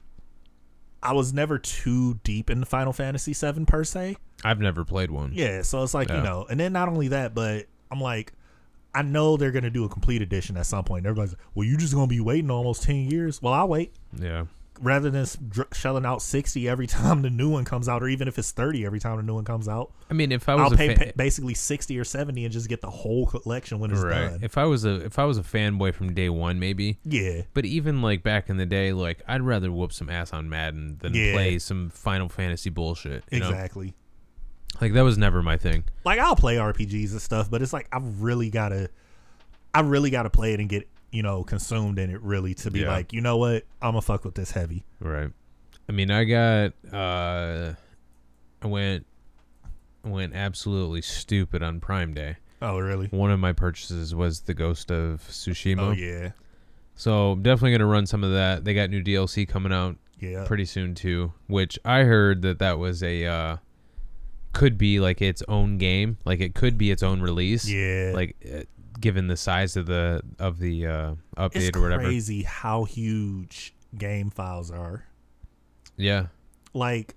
I was never too deep in Final Fantasy seven per se. I've never played one. Yeah, so it's like, Yeah. you know, and then not only that, but I'm like, I know they're going to do a complete edition at some point. Everybody's like, well, you just going to be waiting almost ten years. Well, I'll wait. Yeah. Rather than s- dr- shelling out sixty every time the new one comes out, or even if it's thirty every time the new one comes out. I mean, if I was I'll a pay fan, pa- basically sixty or seventy and just get the whole collection when it's right. done. If I was a if I was a fanboy from day one, maybe. Yeah. But even like back in the day, like I'd rather whoop some ass on Madden than Yeah. play some Final Fantasy bullshit. You know? Exactly. Like that was never my thing. Like I'll play R P Gs and stuff, but it's like I've really gotta I really gotta play it and get, you know, consumed in it really to be Yeah. like, you know what, I'm gonna fuck with this heavy. Right. I mean, I got uh I went I went absolutely stupid on Prime Day. Oh really? One of my purchases was the Ghost of Tsushima. Oh yeah. So I'm definitely going to run some of that. They got new D L C coming out Yeah. pretty soon too, which I heard that that was a uh could be like its own game, like it could be its own release. Yeah. Like uh, given the size of the of the uh update it's or whatever. crazy how huge game files are. Yeah. Like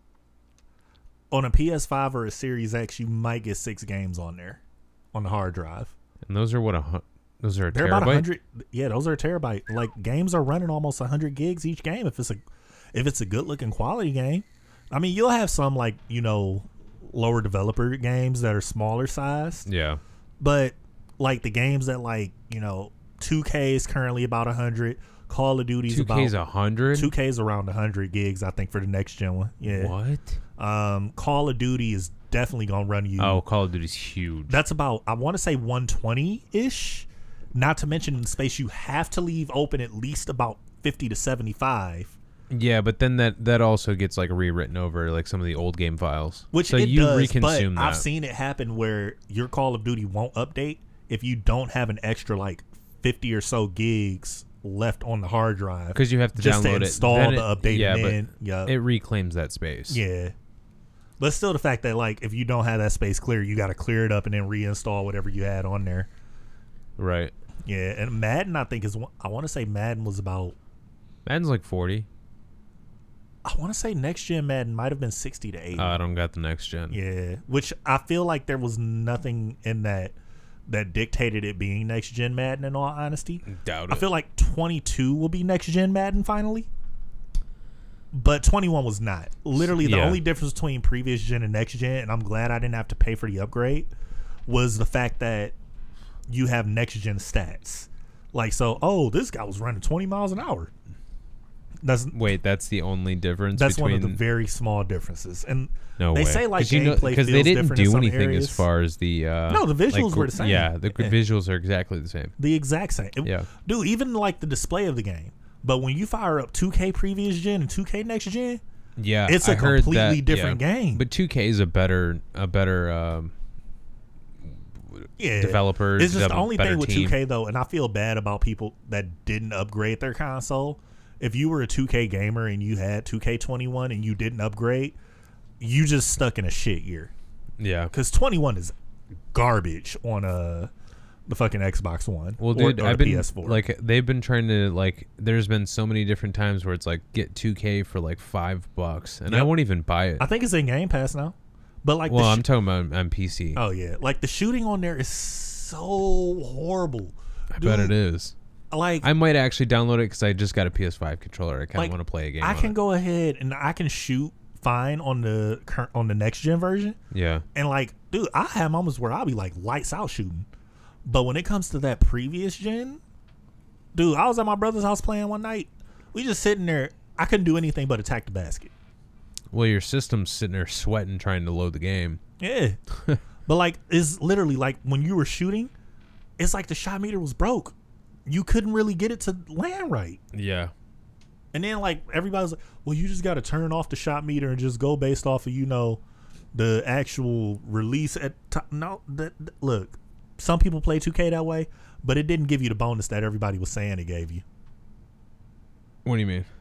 on a P S five or a Series X, you might get six games on there on the hard drive. And those are what a hu- those are a They're terabyte. about a hundred. Yeah, those are a terabyte. Like games are running almost a hundred gigs each game. If it's a, if it's a good looking quality game, I mean, you'll have some like you know, lower developer games that are smaller sized, Yeah. but like the games that like you know, two K is currently about a hundred. Call of Duty's two K's about a hundred. two K is around a hundred gigs, I think, for the next gen one. Yeah. What? Um, Call of Duty is definitely gonna run you. Oh, Call of Duty's huge. That's about, I want to say one twenty ish. Not to mention in space you have to leave open at least about fifty to seventy-five. Yeah, but then that that also gets like rewritten over like some of the old game files. Which so it you does, reconsume but that. I've seen it happen where your Call of Duty won't update if you don't have an extra like fifty or so gigs left on the hard drive. Because you have to just download to it. install Then the it- update Yeah, and but then, yeah. it reclaims that space. Yeah. But still the fact that like if you don't have that space clear, you got to clear it up and then reinstall whatever you had on there. Right. Yeah, and Madden I think is one- I want to say Madden was about Madden's like forty. I want to say next gen Madden might have been sixty to eighty. Uh, I don't got the next gen. Yeah, which I feel like there was nothing in that that dictated it being next gen Madden. In all honesty, Doubt I it. feel like twenty-two will be next gen Madden finally, but twenty-one was not. Literally, the Yeah. only difference between previous gen and next gen, and I'm glad I didn't have to pay for the upgrade, was the fact that you have next gen stats. Like, so, oh, this guy was running twenty miles an hour. That's Wait, that's the only difference that's between one of the very small differences, and no they way. say, like, 'Cause you know- gameplay because they feels didn't different in do some anything areas. as far as the uh, No, the visuals like, were the same. Yeah, the Yeah. visuals are exactly the same. the exact same. It- Yeah. Dude, even like the display of the game. But when you fire up two K previous gen and two K next gen, Yeah, It's a I heard completely that, different yeah. game. But two K is a better a better um, yeah. developer. It's just the dev- only better thing with team. two K though, and I feel bad about people that didn't upgrade their console. If you were a two K gamer and you had two K twenty-one and you didn't upgrade, you just stuck in a shit year. Yeah. Because twenty-one is garbage on uh, the fucking Xbox One. Well, or, dude, or I've the been P S four. like they've been trying to like. There's been so many different times where it's like get two K for like five bucks, and I Yep. won't even buy it. I think it's in Game Pass now. But like, well, the sh- I'm talking about on P C. oh yeah, like the shooting on there is so horrible. I bet it is. Like, I might actually download it because I just got a P S five controller. I kind of Like, want to play a game. I on can it. go ahead and I can shoot fine on the current on the next gen version. Yeah. And like, dude, I have moments where I'll be like lights out shooting. But when it comes to that previous gen, dude, I was at my brother's house playing one night. We just sitting there. I couldn't do anything but attack the basket. Well, your system's sitting there sweating trying to load the game. Yeah. But like, it's literally like when you were shooting, it's like the shot meter was broke. You couldn't really get it to land right. Yeah. And then like everybody's like, well, you just got to turn off the shot meter and just go based off of, you know, the actual release at t- no that, that- look, some people play two K that way, but it didn't give you the bonus that everybody was saying it gave you. What do you mean?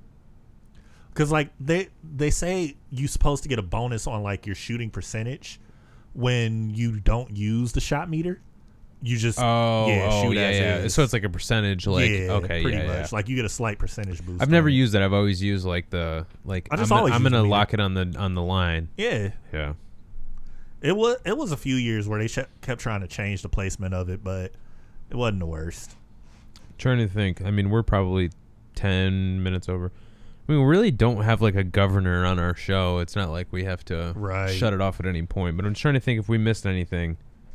Cuz like they they say you supposed to get a bonus on like your shooting percentage when you don't use the shot meter. You just Oh, yeah, oh shoot yeah, as yeah. is. So it's like a percentage, like yeah, okay, pretty yeah, much. yeah. Like you get a slight percentage boost. I've never on it. used that. I've always used like the like. I just I'm, always I'm use gonna the meter. lock it on the on the line. Yeah. Yeah. It was it was a few years where they ch- kept trying to change the placement of it, but it wasn't the worst. Trying to think. I mean, we're probably ten minutes over. I mean, we really don't have like a governor on our show. It's not like we have to Right. shut it off at any point. But I'm trying to think if we missed anything.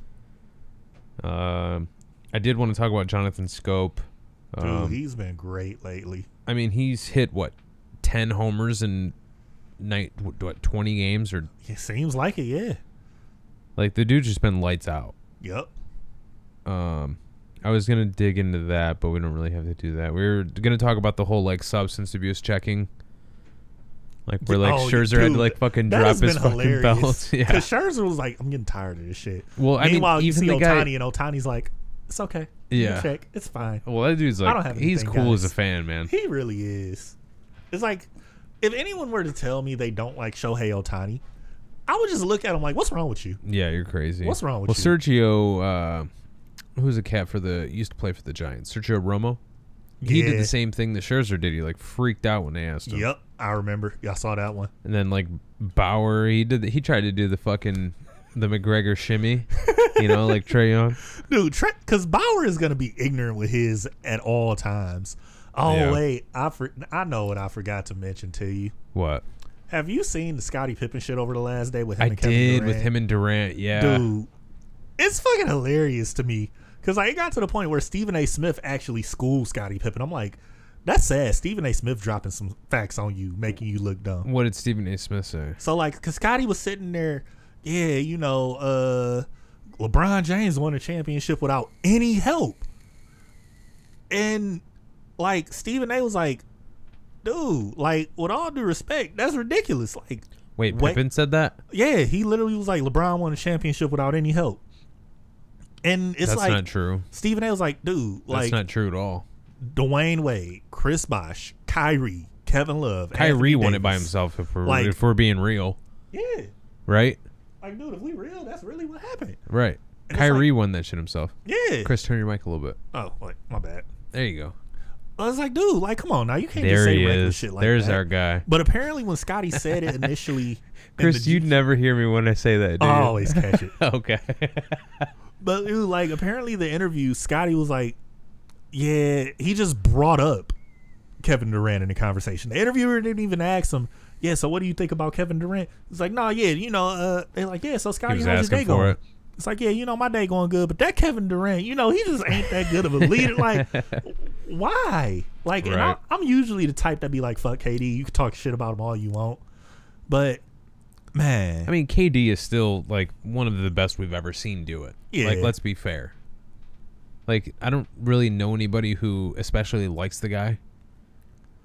Um, I did want to talk about Jonathan Scope. Dude, Um, he's been great lately. I mean, he's hit what ten homers in night what, what twenty games or It seems like it, yeah. like the dude's just been lights out. Yep. Um, I was gonna dig into that, but we don't really have to do that. We were gonna talk about the whole like substance abuse checking, like where like Oh, Scherzer had to dude, like fucking that drop has his been fucking hilarious. belt. Yeah. Because Scherzer was like, I'm getting tired of this shit. Well, I mean, Meanwhile, you even see the Otani, guy. and Otani's like, it's okay. You Yeah. check. It's fine. Well, that dude's I don't like have he's anything, cool as a guys. fan, man. He really is. It's like, if anyone were to tell me they don't like Shohei Otani, I would just look at him like, what's wrong with you? Yeah, you're crazy. What's wrong with well, you? Sergio, uh, who's a cat for the used to play for the Giants, Sergio Romo. He did Yeah. the same thing that Scherzer did. He like freaked out when they asked him. Yep, I remember. Yeah, I saw that one. And then like Bauer, he did. The, he tried to do the fucking the McGregor shimmy, you know, like Trae Young. Dude, because Bauer is going to be ignorant with his at all times. Oh, Yeah. wait. I for, I know what I forgot to mention to you. What? Have you seen the Scottie Pippen shit over the last day with him I and Kevin did Durant? with him and Durant. Yeah. Dude, it's fucking hilarious to me. Because like, it got to the point where Stephen A. Smith actually schooled Scottie Pippen. I'm like, that's sad. Stephen A. Smith dropping some facts on you, making you look dumb. What did Stephen A. Smith say? So like, cause Scotty was sitting there, yeah, you know, uh, LeBron James won a championship without any help, and like Stephen A. was like, dude, like with all due respect, that's ridiculous. Like, Wait, wait- Pippen said that? yeah, he literally was like, LeBron won a championship without any help, and it's That's like not true. Stephen A. was like, dude, That's like not true at all. Dwayne Wade, Chris Bosh, Kyrie, Kevin Love, Kyrie Anthony won it by Davis. himself. If we're Like- if we're being real, Yeah, right? like dude, if we real, that's really what happened. Right. And it's Kyrie won that shit himself. Yeah. Chris, turn your mic a little bit. Oh, like my bad. There you go. I was like, dude, like, come on now, you can't just There say he regular is. shit like There's that. our guy. But apparently, when Scotty said it initially, in Chris, the- you'd never hear me when I say that, do you? I always catch it. Okay. But dude, like, apparently, the interview, Scotty was like, yeah, he just brought up Kevin Durant in the conversation. The interviewer didn't even ask him, yeah, so what do you think about Kevin Durant? He's like, nah, yeah, you know, uh, they're like, yeah, so He Scotty, was how's your asking day for going? it. It's like, yeah, you know, my day going good, but that Kevin Durant, you know, he just ain't that good of a leader. Like, why? Like, and I, Right. I'm usually the type that be like, fuck K D. You can talk shit about him all you want, but man, I mean, K D is still like one of the best we've ever seen do it. Yeah. Like, let's be fair. Like, I don't really know anybody who especially likes the guy.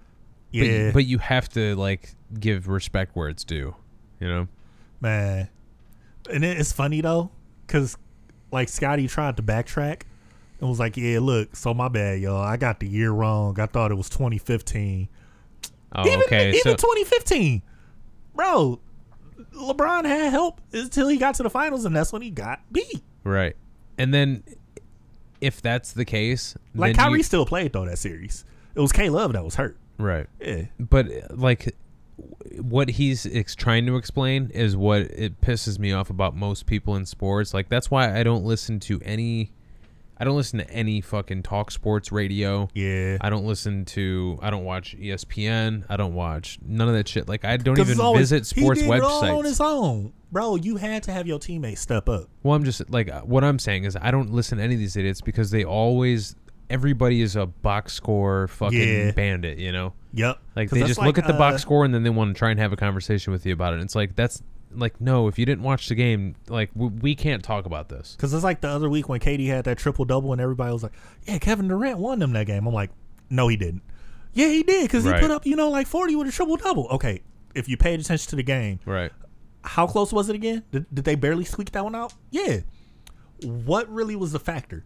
Yeah, But, y- but you have to like give respect where it's due, you know? man. And it, it's funny though, cause like Scotty tried to backtrack and was like, "Yeah, look, so my bad, y'all. I got the year wrong. I thought it was twenty fifteen. Oh, even okay. even So, twenty fifteen, bro. LeBron had help until he got to the finals, and that's when he got beat. right. And then if that's the case, Like then Kyrie you, still played though that series. It was K Love that was hurt. right. Yeah, But uh, like what he's ex- trying to explain is what it pisses me off about most people in sports. Like that's why I don't listen to any I don't listen to any fucking talk sports radio. yeah. I don't listen to I don't watch E S P N. I don't watch none of that shit. Like I don't 'Cause even it's always- visit sports he did it all on websites. his own, bro. You had to have your teammates step up. Well, I'm just like uh, what I'm saying is I don't listen to any of these idiots because they always everybody is a box score fucking Yeah. bandit, you know? Yep. Like 'Cause they that's just like, look at the uh, box score and then they want to try and have a conversation with you about it. And it's like that's like no, if you didn't watch the game, like we, we can't talk about this. Because it's like the other week when K D had that triple double and everybody was like, "Yeah, Kevin Durant won them that game." I'm like, "No, he didn't." Yeah, he did because Right. he put up, you know, like forty with a triple double. Okay, if you paid attention to the game, Right. how close was it again? Did, did they barely squeak that one out? Yeah. What really was the factor?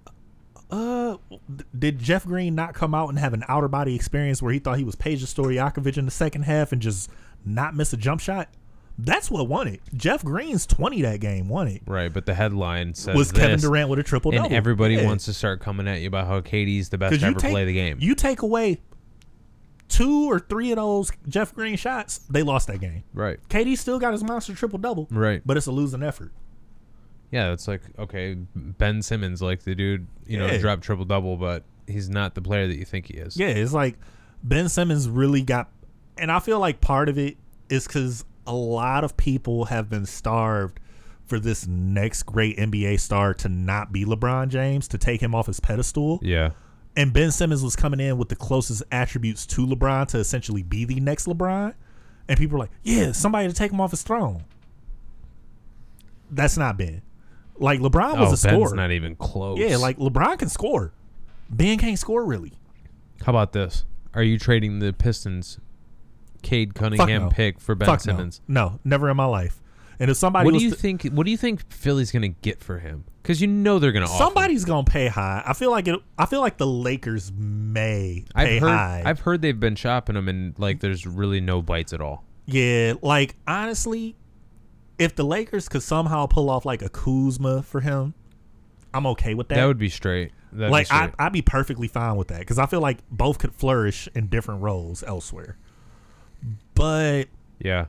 Uh, d- did Jeff Green not come out and have an outer body experience where he thought he was Peja Stojakovic in the second half and just not miss a jump shot? That's what won it. Jeff Green's twenty that game won it. Right, but the headline says Was Kevin this, Durant with a triple double? and everybody Yeah. wants to start coming at you about how K D's the best to Because you ever take, play the game. You take away two or three of those Jeff Green shots, they lost that game. right. K D still got his monster triple double, Right. but it's a losing effort. Yeah, it's like okay, Ben Simmons, like the dude, you know, Yeah. dropped triple double, but he's not the player that you think he is. Yeah, it's like Ben Simmons really got, and I feel like part of it is because a lot of people have been starved for this next great N B A star to not be LeBron James, to take him off his pedestal. Yeah. And Ben Simmons was coming in with the closest attributes to LeBron to essentially be the next LeBron. And people were like, yeah, somebody to take him off his throne. That's not Ben. Like, LeBron was oh, a Ben's scorer. not even close. Yeah, like, LeBron can score. Ben can't score, really. How about this? Are you trading the Pistons Cade Cunningham no. pick for Ben Fuck Simmons? No. no, never in my life. And if somebody What was do you to- think? What do you think Philly's gonna get for him? Because you know they're gonna offer. somebody's gonna pay high. I feel like it. I feel like the Lakers may pay I've heard. high. I've heard they've been shopping him, and like there's really no bites at all. Yeah, like honestly, if the Lakers could somehow pull off like a Kuzma for him, I'm okay with that. That would be straight. That'd like be I, straight. I'd be perfectly fine with that because I feel like both could flourish in different roles elsewhere. But yeah.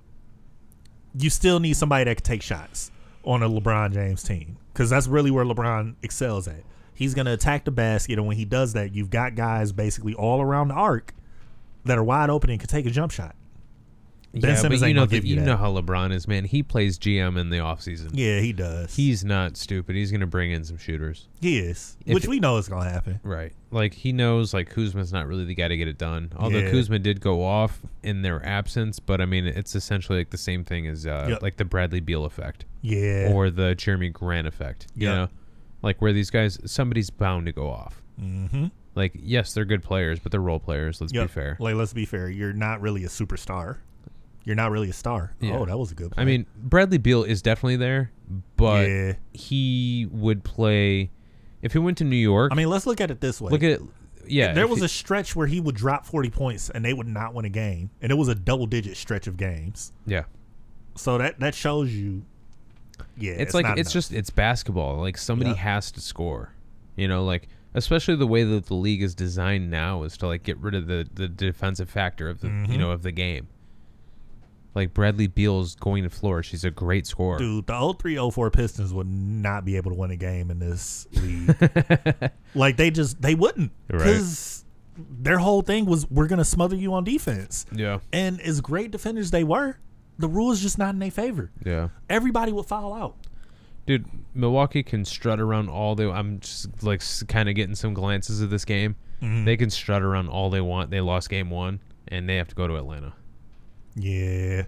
you still need somebody that can take shots on a LeBron James team because that's really where LeBron excels at. He's going to attack the basket, and when he does that, you've got guys basically all around the arc that are wide open and can take a jump shot. Ben yeah, Simmons but you ain't know gonna that give you you that. know how LeBron is, man. He plays G M in the offseason. Yeah, he does. He's not stupid. He's gonna bring in some shooters. he is, If which it- we know is going to happen. Right. Like he knows like Kuzma's not really the guy to get it done. Although Yeah. Kuzma did go off in their absence, but I mean it's essentially like the same thing as uh, Yep. like the Bradley Beal effect Yeah. or the Jeremy Grant effect. You Yep. know? Like where these guys somebody's bound to go off. Mm-hmm. Like, yes, they're good players, but they're role players, let's be fair. Like, let's be fair. You're not really a superstar. You're not really a star. Yeah. Oh, that was a good play. I mean, Bradley Beal is definitely there, but yeah. he would play if he went to New York. I mean, let's look at it this way. look at yeah. there if was he- a stretch where he would drop forty points and they would not win a game, and it was a double-digit stretch of games. yeah. So that that shows you, yeah, It's, like not it's enough. just it's basketball. Like somebody Yeah. has to score. You know, like especially the way that the league is designed now is to like get rid of the the defensive factor of the Mm-hmm. you know of the game. Like Bradley Beal's going to flourish. He's a great scorer. dude. The oh three oh four Pistons would not be able to win a game in this league. Like they just they wouldn't Right. because their whole thing was we're gonna smother you on defense. Yeah. And as great defenders they were, the rules just not in their favor. Yeah. Everybody would foul out. Dude, Milwaukee can strut around all they. I'm just like kind of getting some glances of this game. Mm-hmm. They can strut around all they want. They lost game one, and they have to go to Atlanta. Yeah.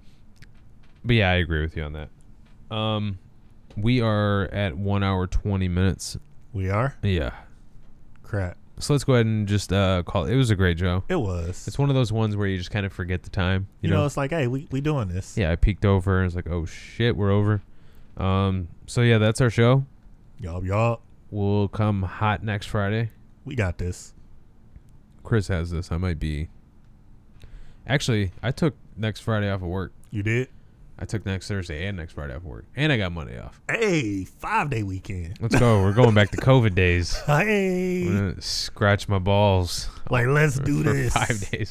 But yeah, I agree with you on that. Um, we are at one hour twenty minutes. We are? Yeah. Crap. So let's go ahead and just uh, call it. It was a great show. It was. It's one of those ones where you just kind of forget the time. You, you know, know, it's like, hey, we we doing this. yeah, I peeked over and it's like, oh shit, we're over. Um, so yeah, that's our show. Y'all, y'all, We'll come hot next Friday. we got this. Chris has this. I might be. Actually, I took next Friday off of work. You did? I took next Thursday and next Friday off of work, and I got Monday off. Hey, five day weekend. Let's go. We're going back to COVID days. Hey, I'm gonna scratch my balls. like let's for, do for this. five days.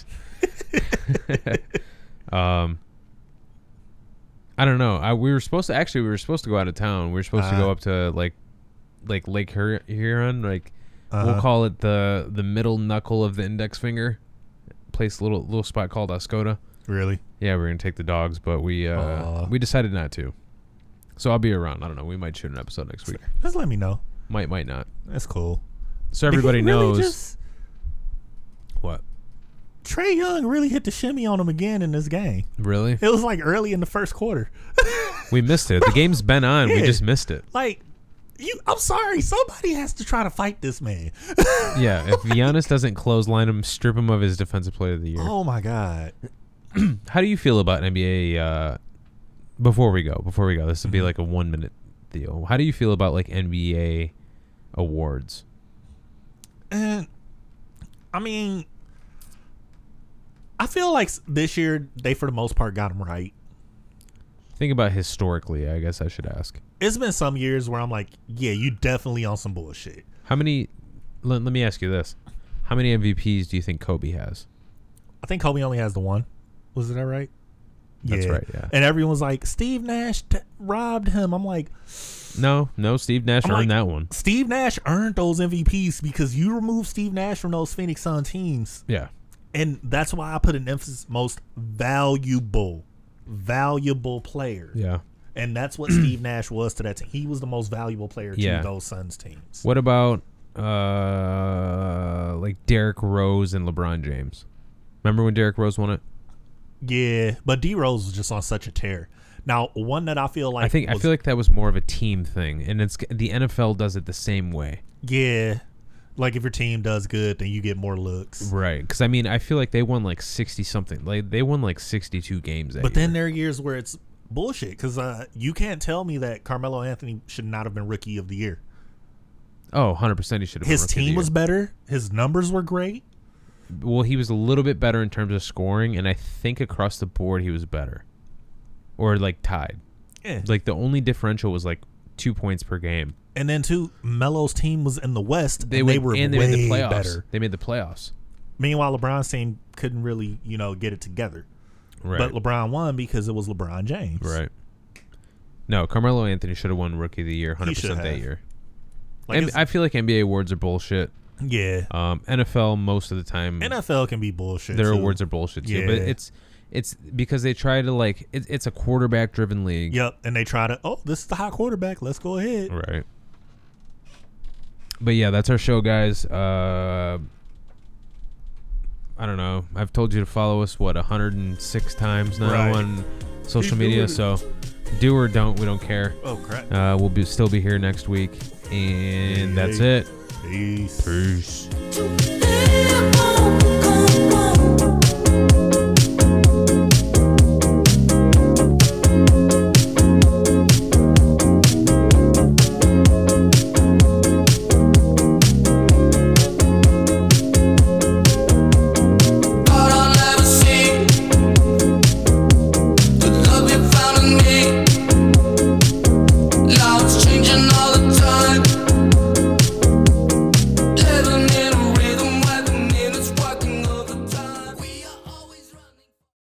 um, I don't know. I we were supposed to actually we were supposed to go out of town. We were supposed to go Uh, up to like like Lake Hur- Huron. Like Uh-huh. we'll call it the the middle knuckle of the index finger. Place a little little spot called Oscoda. Really? Yeah, we're gonna take the dogs, but we uh, Aw. we decided not to. So I'll be around. I don't know. We might shoot an episode next week. Just let me know. Might might not. That's cool. So everybody Did he really knows just- what. Trey Young really hit the shimmy on him again in this game. Really? It was like early in the first quarter. We missed it. The game's been on. We Yeah. just missed it. Like, you, I'm sorry. Somebody has to try to fight this man. Yeah, if Giannis doesn't clothesline him, strip him of his defensive player of the year. Oh my God. How do you feel about N B A? Uh, before we go, before we go, this will be like a one minute deal. How do you feel about like N B A awards? And I mean, I feel like s- this year they, for the most part, got him right. Think about historically. I guess I should ask. It's been some years where I'm like, yeah, you definitely on some bullshit. How many? Let, let me ask you this: how many M V Ps do you think Kobe has? I think Kobe only has the one. Was that right? That's right, yeah. And everyone's like, Steve Nash t- robbed him. I'm like, No, no. Steve Nash I'm earned like- that one. Steve Nash earned those M V Ps because you removed Steve Nash from those Phoenix Sun teams. Yeah. And that's why I put an emphasis most valuable, valuable player. Yeah. And that's what Steve Nash was to that team. He was the most valuable player Yeah. to those Suns teams. What about uh like Derrick Rose and LeBron James? Remember when Derrick Rose won it? Yeah, but D Rose was just on such a tear. Now, one that I feel like I think I was- feel like that was more of a team thing, and it's the N F L does it the same way, yeah, like if your team does good, then you get more looks. right? Because I mean, I feel like they won like sixty something, like they won like sixty-two games. That But then year. there are years where it's bullshit because uh, you can't tell me that Carmelo Anthony should not have been Rookie of the Year. oh, one hundred percent he should have. His been Rookie of the team Year. was better. His numbers were great. well, he was a little bit better in terms of scoring, and I think across the board he was better, or like tied. Yeah. Like the only differential was like two points per game. And then too, Melo's team was in the West. They, and they went- were and they way made the playoffs. better. They made the playoffs. Meanwhile, LeBron's team couldn't really, you know, get it together. Right. But LeBron won because it was LeBron James. Right. No, Carmelo Anthony should have won Rookie of the Year one hundred percent should that have. year. Like And it's- I feel like N B A awards are bullshit. yeah. Um, N F L most of the time N F L can be bullshit. their too. awards are bullshit too. But Yeah. it's it's because they try to like it, it's a quarterback driven league. Yep. And they try to, oh, this is the hot quarterback. Let's go ahead. Right. But yeah, that's our show, guys. Uh, I don't know. I've told you to follow us what one hundred six times now Right. on social Keep media. doing it. So do or don't, we don't care. Oh, crap. Uh, we'll be still be here next week, and that's Hey. it. Peace. Peace.